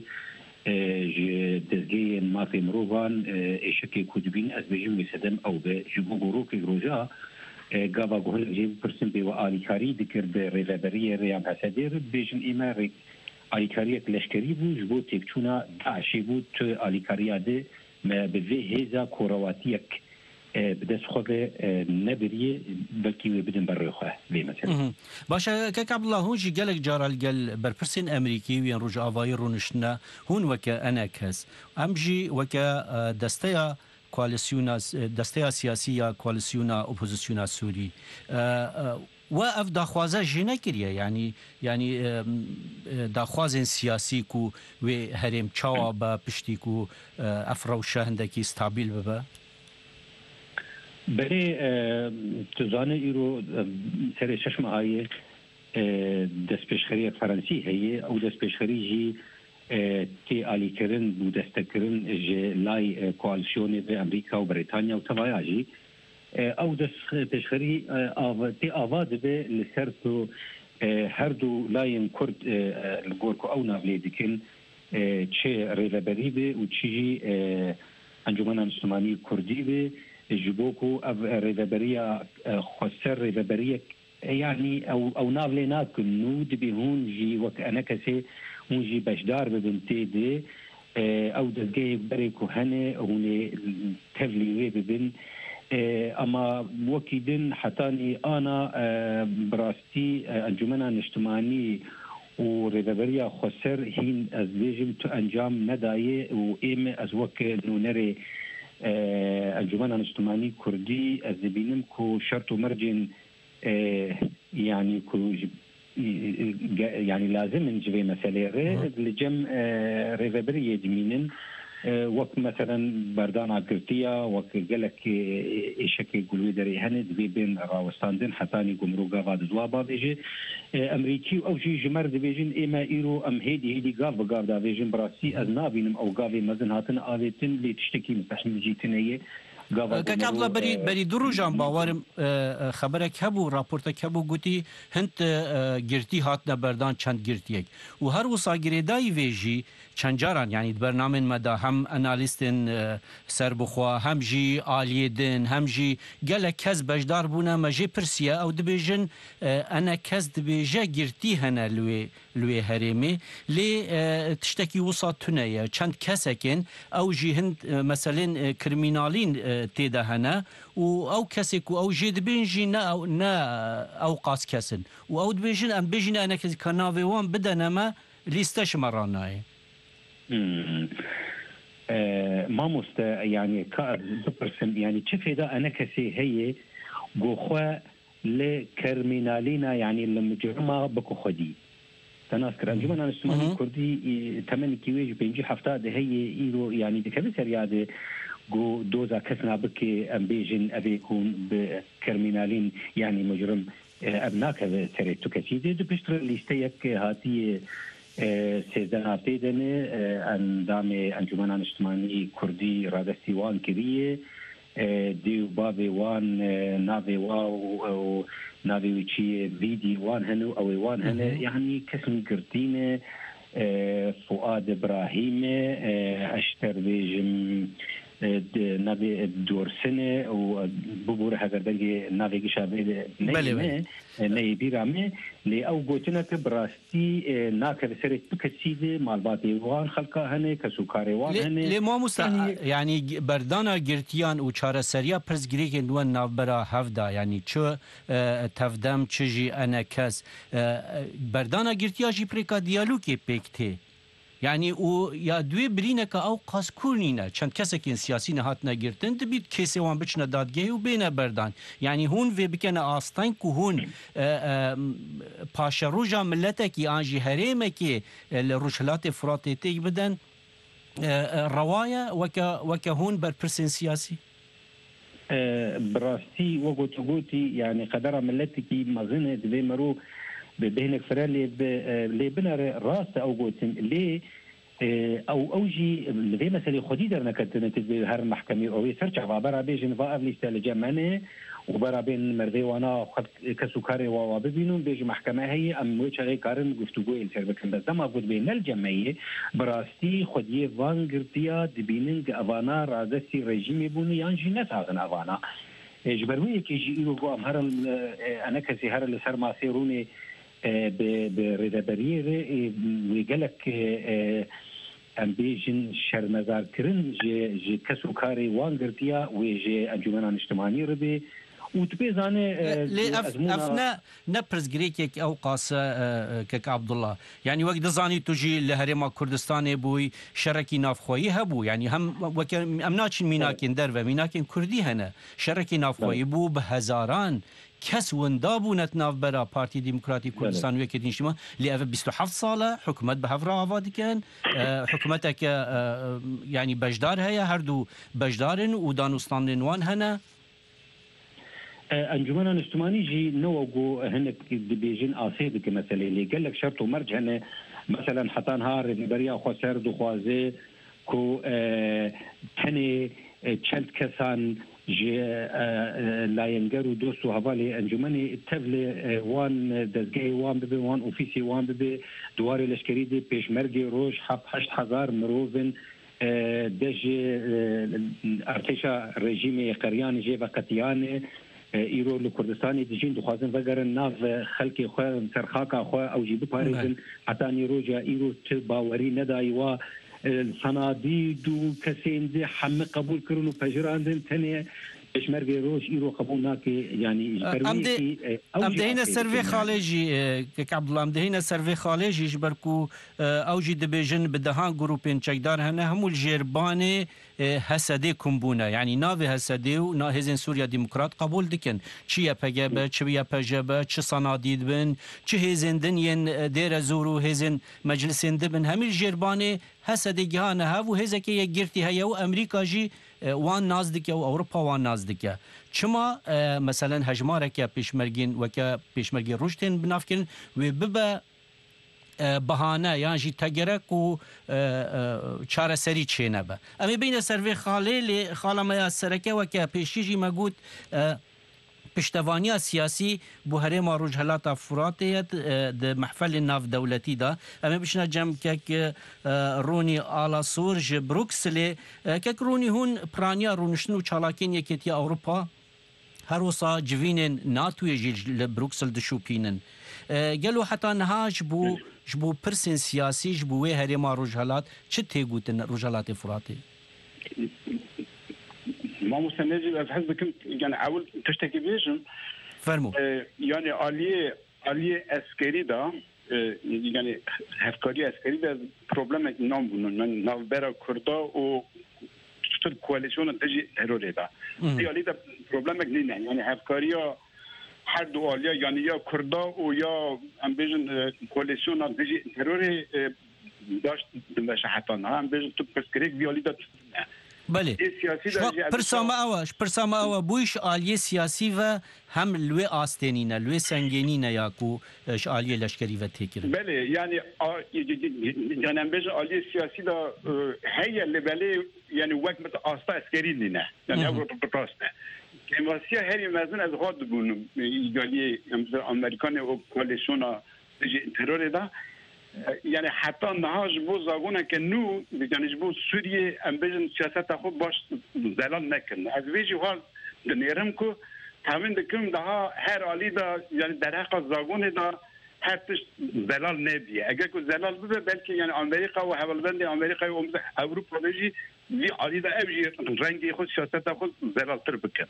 دزگی ما في مروان اشکی کودبین از بجیم وسدم او به جبو گروکی روجا گاوا گهل جیب پرسن به و آلیکاری دکر به ریلابریه ریام حسدیر بیجن ایمه آلیکاریه لشکری بود جبو تکچونا داعشی بود تو آلیکاریاده ما به هیزا کورواتیک بدس خود نبریه بلکی بدن بر خواه به مثلا باشه که عبدالله هون جی گلک جارال گل برپرسین امریکی وین روج آوای رونشنا هون وکه انا کس ام جی وکه دسته کوالسیونا دسته سیاسی کوالسیونا اپوزیسیونا سوری و اف داخوازه جنه کریه یعنی یعنی داخوازن سیاسی کو و هرم چاوا با پشتی کو افروشه هندکی استابیل ببه برای تزانه ایرو سر شش ماهی دست پیشخری فرانسی هی او دست پیشخری جی تی آلی کرن بود دست کرن ج لای کوالسیون به امریکا و بریتانیا و توای جی او دست پیشخری آو تی آواز به لسر تو هر دو لاین کرد لگورکو او نافلی دکن چه ریلبری به و چی انجمن مسلمانی کردی به جبوكو ريفابريا خسر ريفابريا يعني او او نافلي ناكن نود بهون جي وكأنا كسي هون جي بشدار ببنتي دي او دزجي بريكو هني هوني تفلي ببن اما وكيدن حتاني انا براستي انجمنا الاجتماعي وريفابريا خسر هين از بيجم تو انجام ندايه وايم از وك نونري الجمعية الاجتماعية كردي الزبينم كو شرط مرجن يعني كو يعني لازم نجري مسألة غير لجم ريفابرية دمينن وەک مثلا بەردانا گرتیە وەک گەلک ئێشەکەی گولوی دەرەی هەنێ دەبێ بێن ڕاوەستاندن حتانی گمرۆگا با دزوا با بێژێ ئەمریکی ئەو ژی ژمەر دەبێژن ئێمە ئیرۆ ئەم هێدی هێدی گاڤ بەگاڤ دابێژن بڕاستی ئەز نابینم ئەو گاڤێ مەزن هاتن ئاوێتن لێ تشتێکی مستەحمیلجیتنەیە کابلا بەری بەری دوڕژان باوارم خبرێک هەبوو راپۆرتێک هەبوو گوتی هەند گرتی هاتنە بەردان چەند گرتیەک و هەر وسا گرێدایی وێژی چەند جاران یعنی بەرنامên me da hem analîstên serbixwe hem jî aliyêdin hem jî gelek kes bejdar bûne me jê pirsiye ew dibêjin ene kes dibêje girtî hene li wê herêmê lê tiştekî wisa tune ye çend kesekên ew jî hin meselên kriminalîn têde hene û ew kesek ku ew jê dibên jî ne ne ew qas kesin û ew dibêjin em bêjîne ene kes ka navê wan bidene me lîste şimara nayê. مامۆستا یعنی کار بپرسم یعنی چه فێدا ئەنە کەسێ هەیە گۆخوا لە کەرمینالینە یعنی لە مجرما بکوخۆدی تەناسکرا ئەنجومەن نیشتیمانی کوردی تەمەنێکی وێژ پێنجی هەفتا هەیە ئیرۆ یعنی دەکەوێت سەریادێ گۆ دۆزا کەس نابکێ ئەم بێژن ئەبێکون بە کەرمینالین یعنی مجرم ئەب ناکەوێت سەرێت تو کەسی دێ دوپشترە لیستەیەک هاتیە سێزدە هاتێدنێ ئەندامێ ئەنجومەنان نیشتیمانی کوردی ڕادەستی وان کردیە دی و بابێ وان ناوێ وا و ناوێ چیە ویدی وان هەن و ئەوەی وان هەنە یعنی کەسمی گرتینە فواد ابراهیمێ ئەشتەر بێژم ناوێ دۆرسنێ و ببوورە هەگەردەنگێ ناوێکی شابێ نەی بیرامێ لێ ئەو گوتنەکە بڕاستی ناکە لەسەرێک بکەسیدێ ماڵباتێ وان خەڵکا هەنێ کەسوکارێوان هەنێ لێ مامۆستا ینی بەردانا گرتیان و چارەسەریە پرسگirêkên duan navbera hevda yanî çi tevdem çi jî ene kes berdana girtiya jî prêka diyalogê pêk tê yani û ya duê birîneka ew qas kûrnîne çend kesekên siyasî ne hatine girtin dibît kesê wan biçine dadgehê û bêne berdan yani hûn vê bikene asteng ku hûn paşeroja milletekî an jî herêmekê li Rûjhilatê Furatê têk bidin rewaye weke weke hûn berpirsên siyasî براستی وەگوت گوتی یعنی قەدەرا ملەتێکی مەزنە دەبێ مرۆ بهنێک فرە لێ بنەرە ڕاستە ئەو گوتن لێ ئەو ئەوژی لێ مەسەلەی خودی دەرنەکەتنێت هەر محکەمی ئەوەی سەر چاوا بەرا بێژن وا ئەو لیستە لە جەمەنێ و بەرا بێن مەردەی وانا کەس و کارێ واوا ببین و بێژ محکەمە هەیە ئەم وێ چاغی کارن گفتوگۆی سەر بکەن بەس دەما گوت بێ نەل جەمەیە بەڕاستی خودیە وان گرتیا دبینن کە ئەوانە ڕادەستی ڕێژیمی بوون یان ژی نەساغن ئەوانە ژبەرمەیەکێژی ئیرۆ بۆ ئەم هەر ئەنە کەسی هەرە لەسەر ماسێ ڕوونێ بڕێدەبەریێ وێگەلک ئەم بێژن شەرمەزارکردن کەس و کاری وان گرتیا وێژێ ئەنجومەنان نیشتیمانی ڕبێ ne pirsgirêkek ew qase kek Abdullah yani wek dizanî tu jî li herêma Kurdistanê bûyî şerekî navxweyî hebû yani hem weke em naçin mînakên derve mînakên Kurdî hene şerekî navxweyî bû bi hezaran kes winda bûne navbera Partî Demokratîk Kurdistan wekê nîştîma lê ev bîst û heft sal e hikûmet bi hevra ava dikin hikûmeteke yani bejdar heye her du bejdarin û danûstanên wan hene ئەنجومەنان نیشتیمانی جی نەوەگۆ هەنێک دبێژن ئاسێ دکە مەسەلەی لێ گەلک شەرت و مەرج هەنێ مثلا حتان ها ڕێبەریا خۆ سەر دخوازێ کو تەنێ چەند کەسان لایەنگەر و دۆست و هەواڵێ ئەنجومەنی تەv لێ وان دەستگای وان ببێ وان ئۆفیسی وان ببێ دووارێ لەشکری دێ پێشمەرگی ڕۆژ هەشت هەزار مرۆڤن دەژێ ئەرتێشا ڕێژیمی قەریانی ژێ بە قەتیانێ ئیرۆ لە کوردستانی دژین دخوازن vەگەرن ناو خەڵکی خۆ سەرخاکا خۆ ئەوژی بپارێزن هەتانی ڕۆژە ئیرۆ باوەری نەدایوە سەنادید و کەسێن دێ هەمە قبول کردن و پەژراندن تەنێ پشمرگی روش ایرو قبول ناکی یعنی ام دهینا سروی خارجی که عبدالله ام دهینا سروی خارجی برکو اوجی دبیجن بدهان گروپین چکدار هنه همول جربانه حسده کمبونه یعنی ناو حسده و نا هزین سوریا دموکرات قبول دکن چیه پگبه چیه پجبه چه صنادید بن چه هزین دنین دیر زورو هزین مجلسین دبن همیل جربانه حسده گهانه ها و هزه که یک گرتی هیا و امریکا جی وان نازدیکه و اروپا وان نازدیکه چما مثلا هجماره که پیشمرگین و که پیشمرگین روشتین بنافکن و ببه بهانه یعنی جی تگرک و چاره سری چه نبه اما بین سروی خاله خاله ما سرکه و که پیشیجی مگود پشتوانی سیاسی بو هرم رجحلات فراتیت د محفل ناف دولتی دا اما بشنا جم که رونی آلا سورج بروکسل که رونی هون پرانیا رونشنو چالاکین یکیتی اوروپا هر وصا جوین ناتوی جیل بروکسل دشوپینن گلو حتی نهاج بو جبو پرسن سیاسی جبو هرم رجحلات چه تیگوتن رجحلات فراتی ما مستندی از حزب کم یعنی اول تشتکی بیشم فرمو یعنی عالی عالی عسکری دا یعنی هفکاری عسکری دا پروبلم نام بودن من نوبرا کردا و چطور کوalition تجی هروری دا عالی دا پروبلم نینه یعنی هفکاری ها هر دو عالیا یعنی یا کردا و یا ام بیشن کوalition تجی هروری داشت دمشه حتی نه ام بیشن تو پسکریک بیالی دا بله پرسامه آواش پرسامه آوا بویش آلیه سیاسی و هم لوی آستینینه لوی سنگینینه یا کو آلیه لشکری و تکره بله یعنی یعنی هم بیش آلیه سیاسی دا هی لبله یعنی وقت مثل آستا اسکری نینه یعنی او پراسته کماسیه هری مزن از غاد بونم یعنی امریکان و کولیشون ترور دا یعنی حتی نهاج بو زاگونه که نو یعنی بو سوریه ام بیشن سیاست خود باش زلال نکن از ویجی حال نیرم که تامین دکم daha هر عالی دا یعنی در حق زاگونه دا هر تش زلال نبیه اگر که زلال بده بلکه یعنی امریکا و حوالبند امریکا و اروپا بیجی وی عالی دا ابجی رنگی خود سیاست خود زلال تر بکن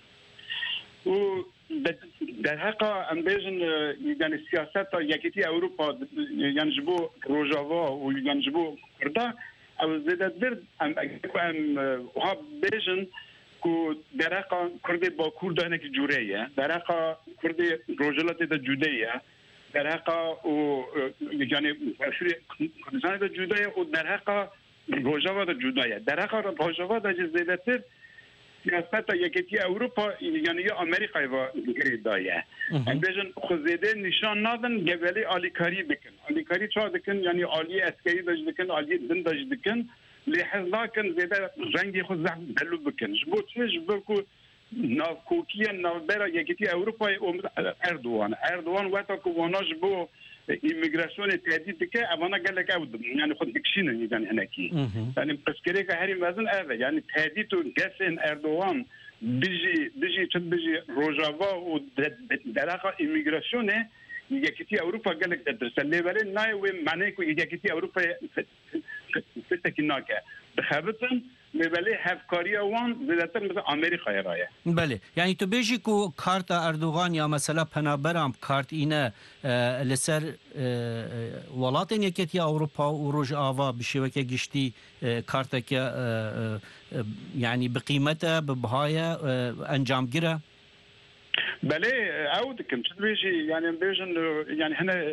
و در حق ام بیشن یعنی سیاست یکیتی اروپا یعنی جبو روجاوا و یعنی جبو کردا او زیاده درد ام ام ها بیشن که در حق کرد با کردانه که جوریه در حق کرد روجلات دا جودیه در حق و یعنی کردستان دا جودیه و در حق روجاوا دا جودیه در حق روجاوا دا زیاده تر سیاست یکیتی اروپا یعنی یا امریکا و گری دایه ام بیشن خزیده نشان نادن گولی آلیکاری بکن آلیکاری چه دکن یعنی آلی اسکری داش دکن آلی دن داش دکن لحظه کن زیده رنگی خود زحم دلو بکن جبو چه جبو که نافکوکیه نافبرا یکیتی اروپا اردوان اردوان وقتا که وانا جبو ایمیگراسیون تهدید که اوانا گلک اود یعنی خود بکشینه یعنی هنکی یعنی پسکری که هری وزن اوه یعنی تهدید و گسن اردوان بيجي بيجي بيجي روجافا ودرقة إيميغراسيون يكتي أوروبا قال لك تدرس اللي بالين ناي ومعناه يكتي أوروبا فتكيناك بخابتن بله هفکاری وان زیادتر مثل آمریکا رایه. بله یعنی تو بیشی کو کارت اردوغان یا مثلا پنابرام کارت اینه لسر ولاتن یکیتی اروپا و روج آوا بشوکه گشتی کارت که یعنی بقیمته ببهای انجام گیره. بله عود کم چه بیشی یعنی بیشن یعنی هنر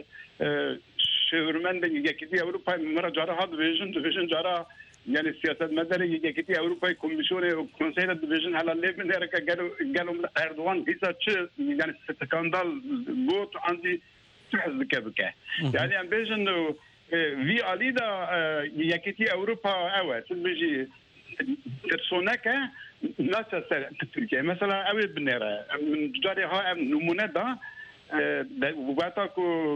شورمند یکیتی اروپا مرا جاره هاد بیشن بیشن جاره يعني سياسات مثلا يجي اوروبا كوميسيون كونسيل ديفيجن على ليفل هيك قالوا قالوا اردوغان هيسا يعني سكاندال بوت عندي تحز كبكه يعني ام بيجن في اليدا يجي اوروبا او بيجي بيرسوناك ناس تركيا مثلا او بنيره من جاري ها نمونه دا وقتاكو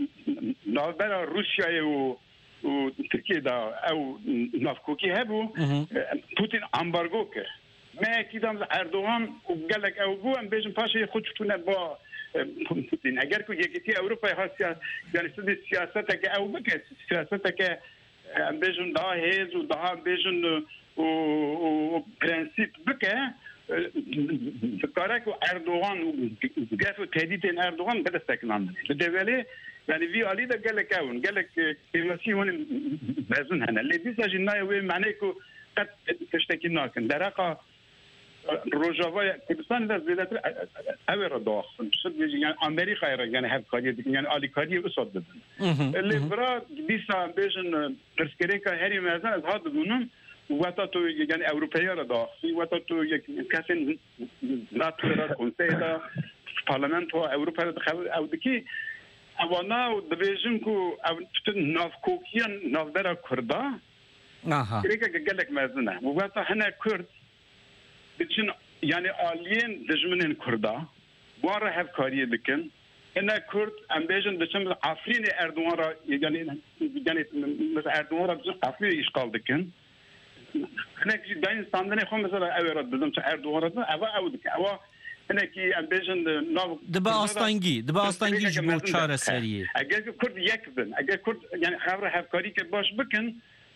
نوبر روسيا و و تركيا دا او نافكوكي هبو بوتين امبارغو كه ما كيدام اردوغان وقال لك او بو ام بيجن باشا يخوتشتونا با بوتين اگر كو يكتي اوروبا هاسيا يعني سدي سياستك او بك سياستك ام بيجن دا هيز و دا بيجن و برانسيب بك کارک اردوغان و گفت و تهدید اردوغان بده استکنان بده ولی یعنی وی علی دا گلک اون گلک کلاسی هون بزن هنه لیدی ساجی نای وی معنی که قد تشتکی ناکن درقا روجاوای کردستان در زیادتر اوی را داخل شد یعنی امریکا را یعنی هف کاری دیگه یعنی آلی کاری اصاد بدن لیبرا دیسا بیشن پرسکری که هری مزن از هاد بونم وقتا تو یعنی اروپایی را داخلی وقتا تو یک کسی ناتو را کنسیل را پارلمنت و اروپا را دخل او دکی اوانا دبیجن کو ناف کوکیان ناف درا کردا کریکا که گلک مزنه وقتا هنه کرد بچن یعنی آلین دجمنین کردا بارا هف کاری بکن اینا کرد ام بیجن دچم عفرین اردوان را یعنی یعنی مثل اردوان را عفرین اشغال بکن هناك داين ستاندني خو مثلا اوي رد بدم اردوغان رد اوا او دك اوا هناك ام بیجن نو دبا استانگی دبا استانگی جبو چاره سریه اگر کرد یک بن اگر کرد یعنی خبر هفکاری که باش بکن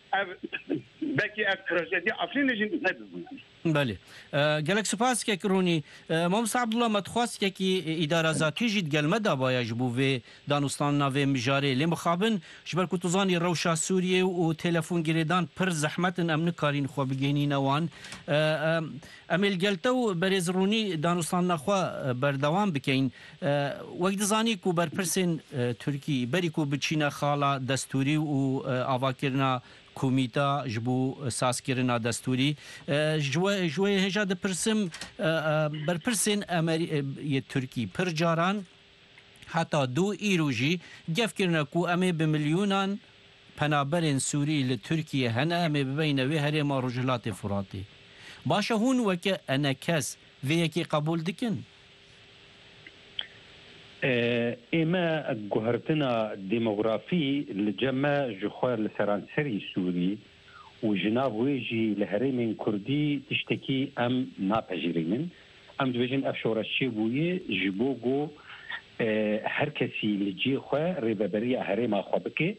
بکی اف تراژدی افرین جن ندزن بله گلک سپاس که کرونی مامس عبدالله متخواست که اداره ذاتی جد گل مدا باید جبو و دانستان ناوی مجاری لی مخابن جبر کتوزانی روشا سوریه و تلفون گریدان پر زحمت امن کارین خو بگینی نوان امیل گلتو بریز رونی دانستان نخوا بردوام بکین وقت زانی کو بر پرسین ترکی بری کو بچینا خالا دستوری و آواکرنا کومیتا جبو ساسکرنا دستوری جوه جوه هجا د پرسم بر پرسین امری ترکی پر جاران حتی دو ایروجی گف کرنا کو امی بملیونان پنابرین سوری لترکیه هنه امی ببینوی هره ما رجلات فراتی باشه هون وکه انا کس وی یکی قبول دکن اما جوهرتنا ديموغرافي لجمع جخوار لسرانسري سوري وجناب ويجي لهريمين كردي تشتكي ام نابجرين ام دوجين افشور الشيبوية جبوغو هر كسي لجي خوا ريبابرية هريما خوابكي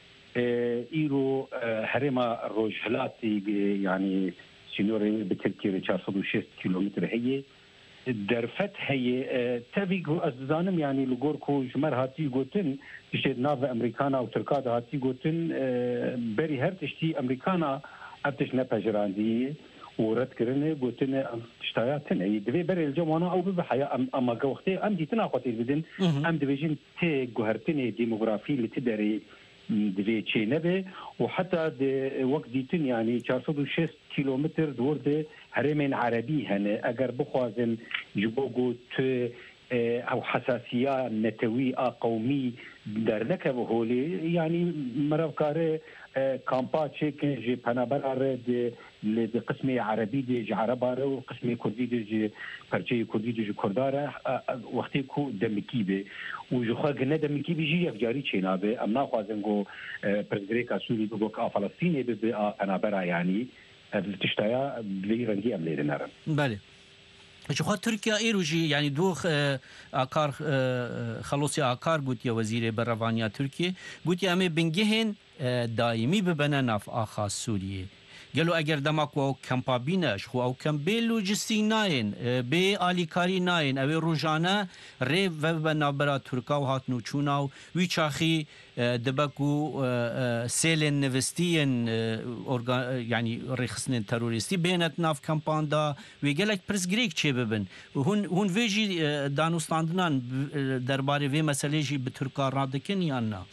ايرو هريما روجهلاتي يعني سينوري بتركي أربعمائة وستة كيلومتر هي درفت هي تبيجو أزدانم يعني لجوركو جمر هاتي قوتن تشتى ناف أمريكانا أو تركادا هاتي قوتن بري هرتشتي أمريكانا أبتش نبجراندي ورد كرنه قوتن تشتاياتن أي دبي بري الجمانا أو بحياة أم أما قوختي أم دي تناقضي بدن أم دبيجين تي جوهرتني ديموغرافي اللي تدري دبي شيء نبي وحتى وقت ديتن يعني أربعمائة وستة كيلومتر دور ده هرمين عربي هنا اگر بخوازن جبوغو تو او حساسية نتوي قومي در نكبه هولي يعني مرافكاره كامبا تشيك جي بنابرار دي قسمي عربي دي جي عرباره وقسمي كردي دي جي برجي كردي دي جي كرداره وقتي كو دمكيبه وجخوا قلنا دمكيبه جي يفجاري تشينابه امنا خوازنغو برزريكا سوري بقوك فلسطيني بنابرا يعني تشتايا بليرنجي ام ليرنارن بله شو تركيا ايروجي يعني دوخ اكار خلوصي اكار قلت يا وزير برافانيا تركيا قلت يا امي بنجهن دائمي ببنا ناف اخا سوريا قالوا اگر دماك او كامبابيناش خو او كامبيل لوجستيناين بي اليكاري ناين او روجانا ري وبنا برا تركا وهات نوچوناو وي چاخي دبكو سيلن نفستين يعني رخصن تروريستي بينت ناف كامباندا وي قالك برس غريك چه ببن هون هون ويجي دانوستاندنان درباري وي مسئله جي بتركا رادكن يانا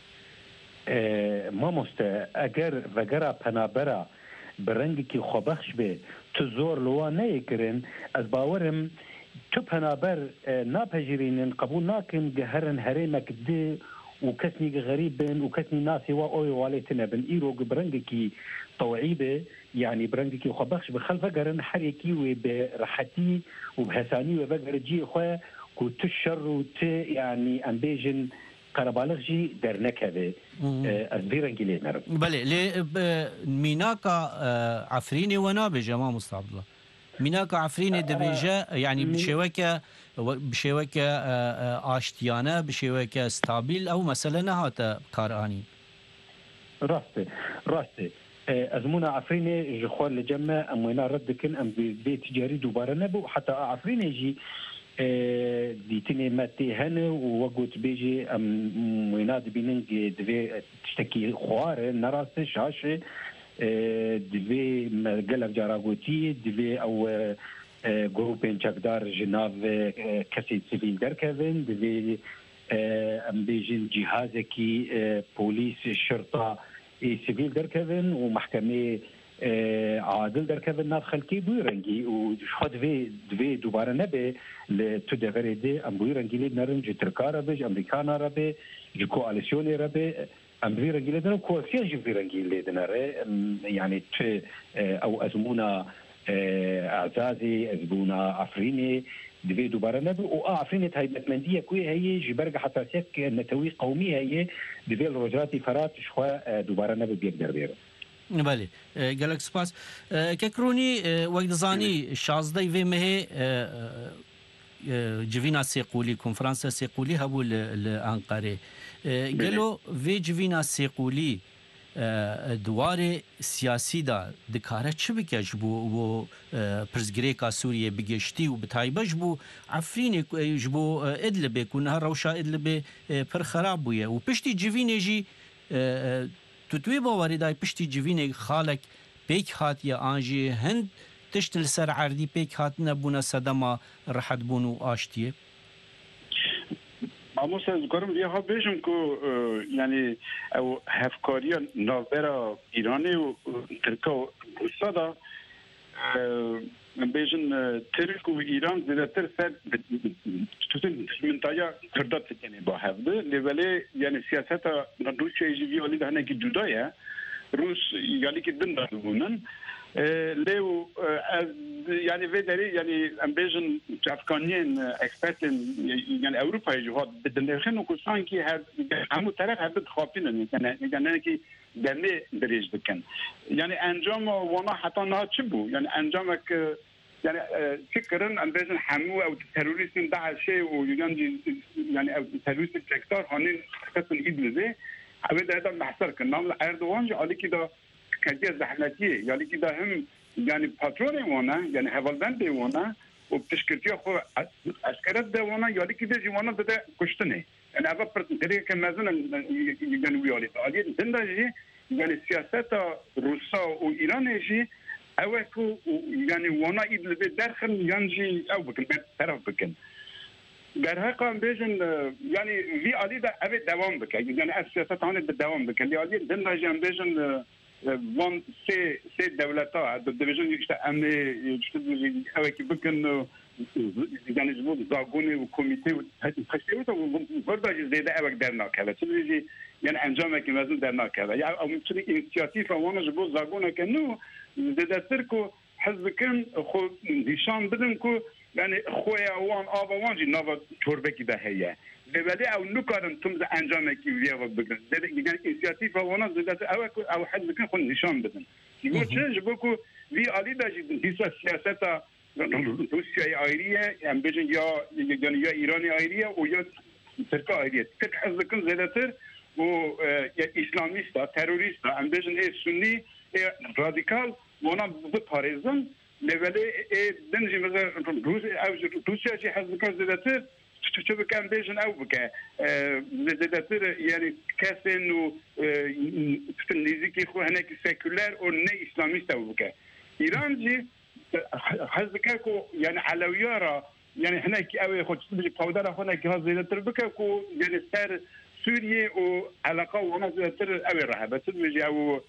ما مست اگر وگرا پنابرا برنگی که خوبخش به تو زور لوا نیکرن از باورم تو پنابر ناپجرینن قبول ناکن گهرن هریمک ده و کسنی غریب بن و کسنی ناسی و اوی والیتنا بن ایرو برنگی که طوعیبه يعني برنگی که خوبخش به خلف گرن حريكي و برحتي و بحساني و بگر جي خواه کو تو شر و تو يعني امبيجن قربالغ جي در نكبه أزبيرنجي ليه نرم بله لي ميناكا عفريني ونابجة ما مستعد الله ميناكا عفريني دبيجة يعني بشوكة بشوكة آشتيانة بشوكة ستابيل أو مثلا هاتا كاراني راسته راسته ازمونا عفريني جخوان لجمع امونا رد كن ام بيت تجاري دوباره نبو حتى عفريني جي دیتنی ماتی هنه و وقت بیجی ام ویناد بینن دوی تشتکی خواره نراسته شاشه دوی قلب جاراغوتی دوی او گروپین چکدار جناب کسی سیویل درکوین دوی ام بیجین جهازه کی پولیس شرطه سیویل درکوین و محکمه عادل درکوین ناف خلکی بوی رنگی و خود دوی دوی دوباره نبه لتو دغريدي ام بوي رنجيلي نرن جي تركا ربي امريكانا ربي جي كواليسيوني ربي ام بوي رنجيلي دنا كواليسيون جي بوي رنجيلي دنا يعني ت او ازمونا اعزازي ازمونا عفريني دبي دوباره نبي او عفريني هاي بتمنديه كوي هي جي برجع حتى سيك نتوي قومي هي دبي الرجراتي فرات شخوا دوباره نبي بيقدر بيرو بله گلک سپاس ککرونی وقت زانی شازده و مه جوینا سیقولی کنفرانس سیقولی هبو لانقره گلو و جوینا سیقولی دوار سیاسی دا دکاره چه بکش بو و پرزگریکا سوریه بگشتی و بتایبش بو عفرین جبو ادلبه کنها روشا ادلبه پر خراب بویه و پشتی جوینه جی توی باوری دای پشتی جوینه خالک پیک هات یا آنجی هند تشتل سر عردی پیک هات نبونا صدما راحت بونو آشتیه اموس از گرم دیگه ها بیشم که یعنی او هفکاری ناظر ایرانی و ترکا و روسا بیشن ترک و ایران زیادتر سر توتن منطقه کردات کنی با هفته لیوله یعنی سیاست روسیه جیوی ولی ده نه کی جدایه روس یعنی که دن دارن لیو از یعنی ویدری یعنی امبیشن افغانیان اکسپرتن یعنی اروپایی جواد بدنخن و کسان کی هر همون طرف هر بد خاپینن یعنی یعنی کی دنه دریج بکن یعنی انجام وانا حتی نه چی بو یعنی انجام که یعنی فکرن امبیشن همو او تروریست داعش و یعنی یعنی او تروریست تکتار هنین خصوصا ایدلزه اوه ده محصر کن نام اردوان جو علی کی دا کجی زحمتیه یعنی که ده هم یعنی پاترون وانا یعنی حوالبند وانا و تشکیلتی خو اسکرت ده وانا یعنی که ده جوانا ده کشتنه یعنی اول پر طریقه که مزون یعنی ویالی علی زندگی یعنی سیاست روسا و ایران جی اوه کو یعنی وانا ایدل به درخن یعنی او بکن طرف بکن در حقیقت بیشن یعنی وی علی ده اوه دوام بکن یعنی از سیاست هانه به دوام بکن لی علی زندگی هم بیشن وان سه سه دولت‌ها در دیویژن یکشت امنی یکشت اوه کی بکن یعنی جبود زاگونه و کمیته و خشیوت و برداشت زیاده اوه در ناکله چیزی یعنی انجام که مزون در ناکله یا او میتونی اینیشیاتیو وان جبود زاگونه کنو زیاده تر کو حزب کن خو نشان بدن کو یعنی خویا وان آب وان جی نوا چوربه کی دهیه ولی او نکردن تم ز انجام کی ویا بگن یعنی اینیشیاتیو وان زیاده او او حزب کن خو نشان بدن یگو چه جبو وی علی داشت دیسا سیاست روسیای آیریه هم بجن یا یعنی یا ایرانی آیریه و یا ترک آیریه ترک حزب کن زیاده تر و یا اسلامیستا تروریستا هم بجن ای سنی ای رادیکال وانا بپاريزن لولی دنجي مثلا روسيا شي حزب كان زادتر شو كان بيجن او بك زادتر يعني كاسن و نيزيكي خو هناك سيكولار او ني اسلاميست او بك ايران جي حزب كاكو يعني علويارا يعني هناك او خو تجي باودر هناك زادتر بك كو يعني سر سوريا و علاقه وانا زادتر او رهبه تجي او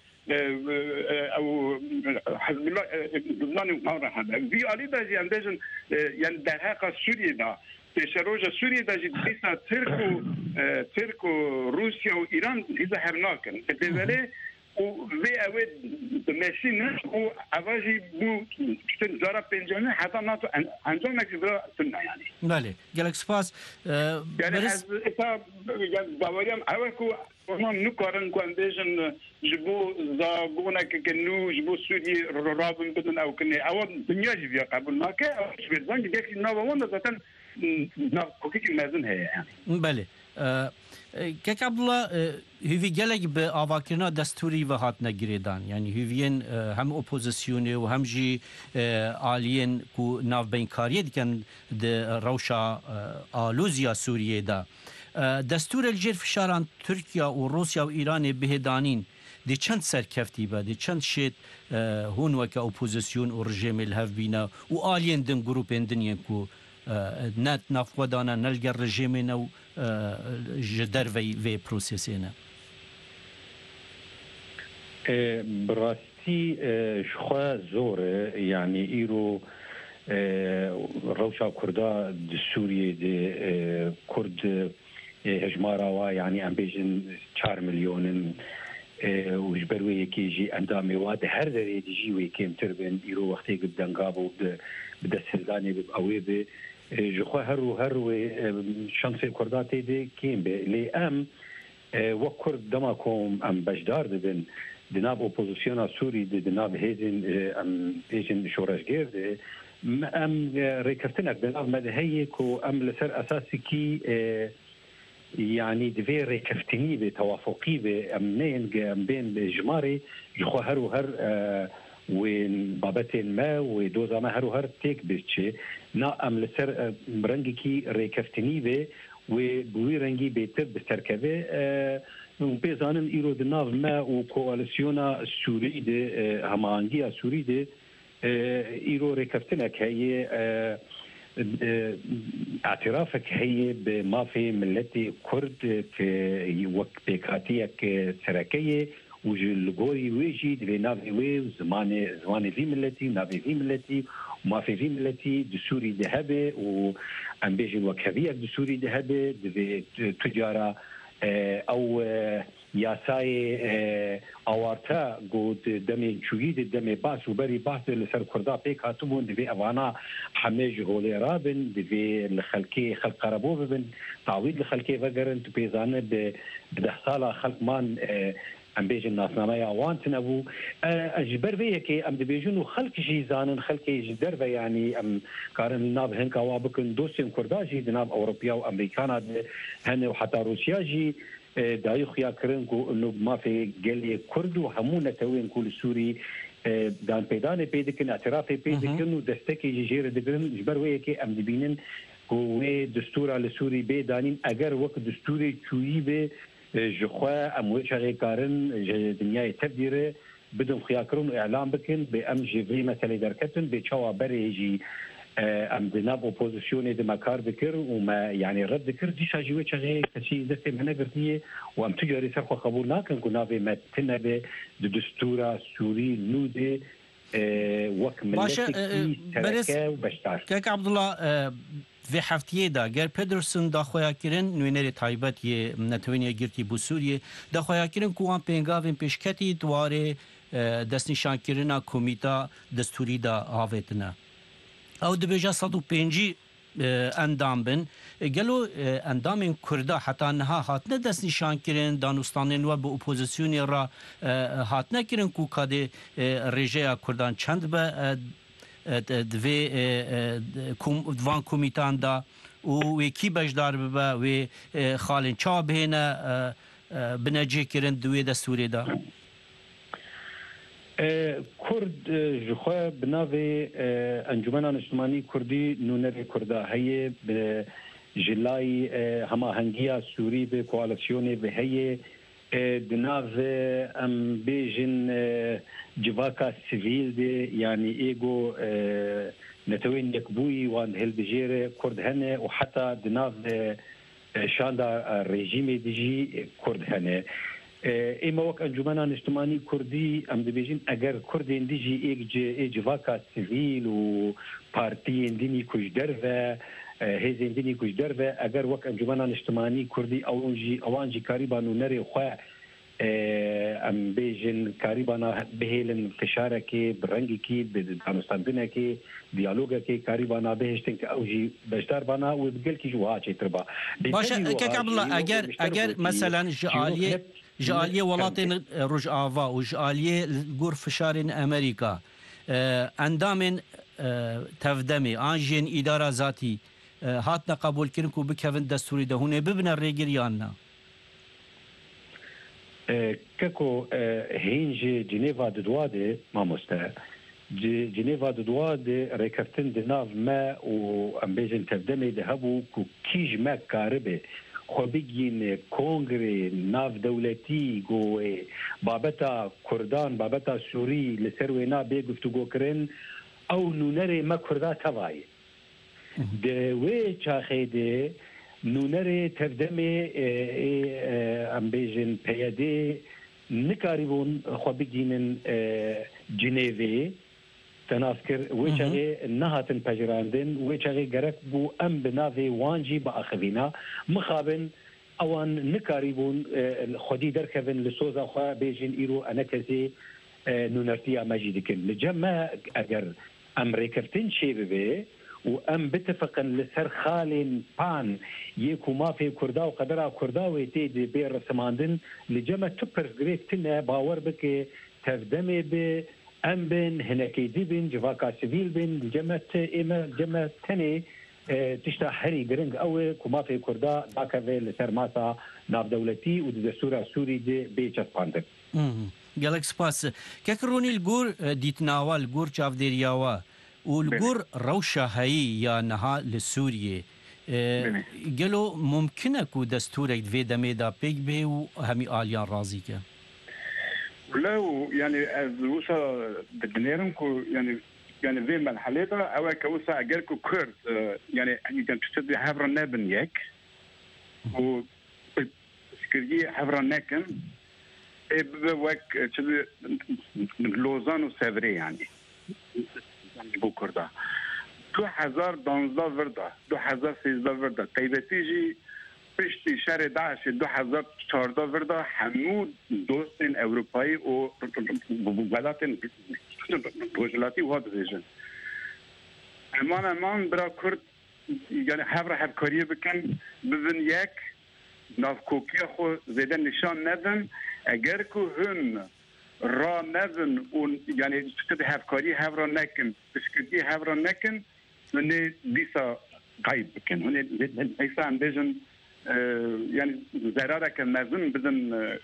او حزب الله لبنان ومورا هذا في علي داجي عندنا يعني در حق سوريا دا تشروج سوريا داجي بيسا تركو تركو روسيا وايران اذا هرناكن تبالي وفي اواد ماشيين و اواجي بو تنزارا بنجامي حتى ناتو انجام نكبر تنا يعني بله جالك سباس يعني از يعني باوريام اوكو ما نكرن كونديشن جبو زاغونا كنو جبو سوري رابن بدن او كني او دنيا جي قبل ما كان شبه زنج ديك نوبا وانا ذاتن كوكي مازن هي يعني بله کەک عەبدوڵڵا هیوی gelek bi avakirina destûrî ve hatine girêdan yani hîviyên hem opozîsyonê û hem jî aliyên ku navbeynkariye dikin di rewşa alûziya Sûriyê de destûrê li jêr fişaran Tirkiye û Rûsya û Îranê bihêdanîn di çend serkeftî be di çend şêt hûn weke opozîsyon û rejimê li hev bîne û aliyên din grûpên din yên ku net navxwedana ne li ger rejimê ne û ji dervey vê prosesê ne bi rastî ji xwe zor e yanî îro rewşa Kurda di Sûriyê de Kurd hejmara wa yanî em bêjin çar milyonin û ji ber wê yekê jî endamê wa di her derê de jî wê kêmtir bin îro wextê ku dengab û bi desthilanê bi ew ê bi ji xwe her û her wê şansê Kurda tê de kêm be lê em wek Kurd dema kom em bejdar dibin di nav opozisyona Sûrî de di nav hêzên em bêjin şoreşgêr de em rêkirtinek di nav me de heye ku em li ser esasekî yani divê rêkeftinî ve tewafukî ve em neyên em bên bi jimarê ji xwe her û her wên babetên me wê doza me her û her têk birçe na em li ser rengekî rêkeftinî ve wê bi wî rengî bêtir bi serkeve pê zanin îro di nav me û koalisyona Sûrî de hemahangiya Sûrî de îro rêkeftinek heye اعترافك هي بمافي ملتي كرد في وقت بكاتيك سركية وجلغوري ويجي دي نافي وي زمان زمان في ملتي نافي في ملتي ومافي في ملتي دسوري ذهبي وام بيجي وكبيك دسوري ذهبي دي تجارة او یاسای ئاوارتە گوت دەمێ چووی دەمێ باس و بەری باس لەسەر کوردا پێک هاتوبوون دەبێ ئەوانە هەمێژ هۆڵێ رابن دەبێ لە خەلکێ خەلقەرەبۆ ببن تاوید لە خەلکێ بەگەرن تو پێزانە بدە ساڵە خەلکمان ئەم بێژن ناسنامەیە ئەوانتن ئەبوو ئەجبەر بەیەکێ ئەم دەبێژن و خەلکیشی زانن خەلکێژی دەربە ینی ئەم کارن ناب هەنکاوا بکن دۆستێن کورداژی دناب ئەوروپیا و ئەمریکانا هەنێ و حتا رووسیاژی دایو خیاکردن کو انه مافی گلی کرد و همون نتوین کل سوری دان پیدان پیدکن اعتراف پیدکن و دستکی جیر دگرن جبر وی که ام دبینن کو دستور ال سوری به دانین اگر وقت دستوری چویی به جخوا اموی شغی کارن دنیای تبدیره بدون خیاکردن اعلام بکن به ام جوی مثلا درکتن به چوا بریجی ام دناب اپوزیسیون de makar dikir û me yani red dikir dîsa jî wê çaxê kesî destê me negirtiye û em tu carî ser xwe qebûl nakin ku navê me tune be di distûra Sûrî nû de wek milletî sereke û beşdar. Kek Abdullah vê heftiyê da ger Pedersen daxuyakirin nûnerê taybet yê netewîniye girtî bû Sûriyê daxuyakirin ku wan pêngavên pêşketî dwarê destnîşankirina komîta destûrî da avêtine. او دبیجا صد و پنجی اندام بن گلو اندامین کردا حتی نها هاتنه دست نشان کرن دانستانین و به اپوزیسیونی را هاتنه کرن کو کاده رژه کردان چند به دوی دوان کمیتان دا و کی بجدار به و خالن چا بهنه بنجی کرن دوی دستوری دا کرد جخوا بناوی انجمن اجتماعی کردی نونر کردا هی به جلای هماهنگی سوری به کوالسیون به هی دناو ام بیجن جواکا سیویل دی یعنی ایگو نتوین یکبوی وان هل بجیره کرد هنه و حتی دناو شاندا رژیم دیجی کرد هنه اما وقت انجمنان اجتماعی کردی ام دبیجین اگر کردین دیجی ایک جواکا سیویل و پارتی اندینی کجدر و هزین دینی کجدر و اگر وقت انجمنان اجتماعی کردی اونجی اوانجی کاریبانو نری خواه ام بیجین کاریبانا بهیلن فشاره که برنگی که دانستاندنه که دیالوگه که کاریبانا بهشتن که اوجی بشتر بانا و بگل که جوها چه تربا باشه که عبدالله اگر اگر مثلا جعالیه جعالیه ولاتین رجعاوا و جعالیه گور فشارین امریکا اندامین تفدمی آنجین اداره ذاتی هات قبول کردن کو بکوین دستوری دهونه ببنه ریگریان نه كاكو هينج جنيفا ددوادي ما مستا جنيفا ددوادي ريكرتن دناف ما وامبيجن تبدمي دهبو كو كيج ما كاربه خو بگین کنگره ناف دولتی گو بابتا کردان بابتا سوری لسر وینا بی گفتگو کرن او نونره ما کردا توای ده وی چاخه ده نونره تردمه ام بیجن پیاده نکاریبون خو بگینن جنیوه تنافكر ويشغي نهاتن بجراندن ويشغي جرك بو ام بنافي وانجي باخذينا مخابن اوان نكاريبون خدي دركبن لسوزا خا بيجين ايرو انا كزي نونرتيا ماجيدكن لجما اگر امريكرتن شيبه وام بتفقن لسر خالين بان يكو ما في كردا وقدرا كردا ويتي دي بير سماندن لجما تبر جريتنا باور بك تفدمي ب ام بن هناكي دي بن جواكا سيفيل بن جمعت اما جمعت تاني تشتا هري جرنج او كما في كردا داكا في لسر ماسا ناف دولتي ودستور السوري دي بيچت باندن جالك سباس كاكروني الجور ديتناوا الجور شاف ديرياوا والجور روشا هي يا نها لسوريا قالوا ممكن كو دستورك في دميدا بيج بي وهمي آليان رازيكا لو يعني وصل بدنيرم كو يعني يعني في مرحلة أو كوسع أجركو كرد يعني كان تشتري حفر النابن يك و سكري حفر الناكن بوك تشتري لوزان وسافري يعني يعني بوكردا دو هزار دانزدا وردا دو هزار سيزدا وردا تيبتيجي پشتی شهر داعش دو هزار چهارده وردا همو دوستین اروپایی و ولاتین روجلاتی واد دیجن امان امان برا کرد یعنی هفره هفکاریه بکن ببین یک نافکوکی خو زیده نشان ندن اگر که هن را ندن و یعنی چطور هفکاری هفره نکن بسکردی هفره نکن ونه دیسا قایب بکن ونه دیسا اندیجن يعني زرارك مازن بدن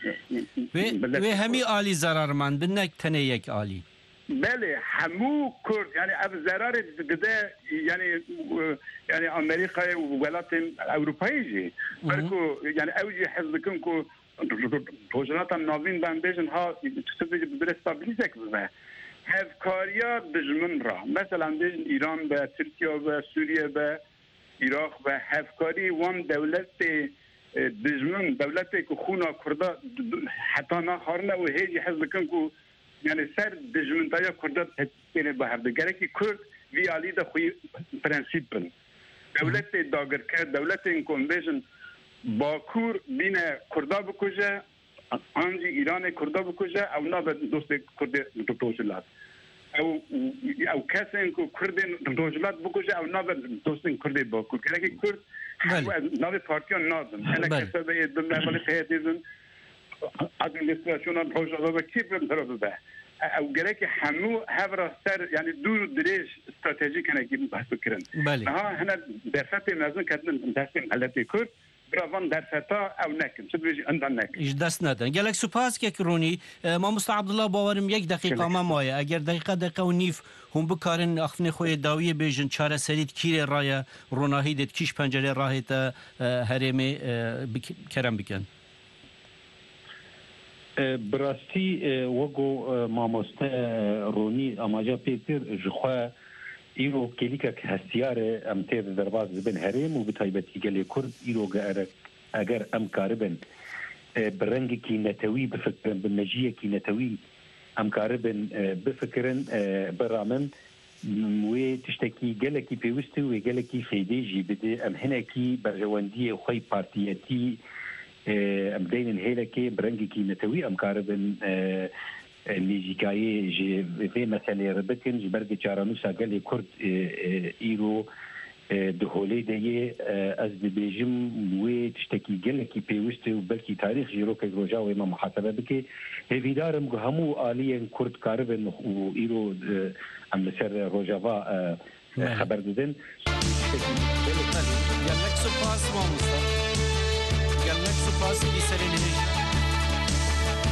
وي همي آلي زرار من بنك تنيك آلي بله همو كرد يعني اب زرار ده يعني يعني امريكا وولايات اوروبيه بركو يعني اوجي حزبكم كو روجنات النوين بانديجن ها تسبب بالستابيليزك بها هفكاريا دجمن را مثلا دجن ايران با تركيا با سوريا با عراق و هفکاری وان دولت دجمن دولت که خونا کرده حتی نخارنه و هیچی حزب کن که یعنی سر دجمن تایا کرده تینه به هفته گره که کرد وی آلی ده خوی پرنسیپ بن دولت داگر کرد دولت این کنویشن باکور بین کرده بکشه آنجی ایران کرده بکشه او نا به دوست کرده توشلات او او کسین که کردین روجلات بکشه او ناب دوستین کردی باکو که کرد ناب پارتیان نادم انا کسا به دم نمالی تهدیدن ادمنستراسیون روجلات و کی بردار بده او گره که همو هفرا سر یعنی دور دریج استراتژی کنه که بحث کرن ها هنا درسات مازن کردن دستین حالتی کرد برافان درساتا او نکن چه بیشی اندان نکن ایش دست ندن گلک سپاس که کرونی ما مستر عبدالله باورم یک دقیقه ما مایه اگر دقیقه دقیقه و نیف هم بکارن اخفن خوی داویه بیجن چاره سرید کیر رای روناهی دید کیش پنجره راهی تا هرمی کرم بکن براستی وگو ماموسته رونی اماجا پیتر جخواه ایرو کلیک هستیار ام تیر درباز بن هرم و بتایبتی گلی کرد ایرو اگر ام کاربن برنگ کی نتوی بفکرن بالنجیه کی نتوی ام کاربن بفکرن برامن و تشتکی گلی کی پیوستی و گلی کی فیدیجی بده ام هنه کی برجواندی خوی پارتیتی ام دین هیله کی برنگ کی نتوی ام کاربن نيجيكاي جي في مسألة ربكن جبرج چارانوسا قال كرد إيرو دخولي ده أزد بيجم وتشتكي قال كي بيوست وبلكي تاريخ جيروك روجا وما محاسبة بكي في دارم همو آليا كرد كاربن وإيرو أم لسر روجافا خبر ددن قال لك سباس ما مصطفى قال لك سباس اللي سر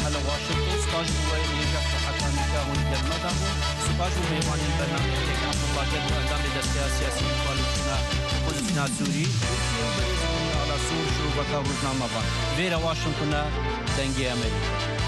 هلا واشنطن سكاج وين يجف حتى نكاهون المدام سكاج وميوان البرنامج اللي عبد الله جد وأندام دستيا سياسي كواليشنا كواليشنا سوري على سور شو بكا روزنامه فيرا واشنطن دنجي أمريكا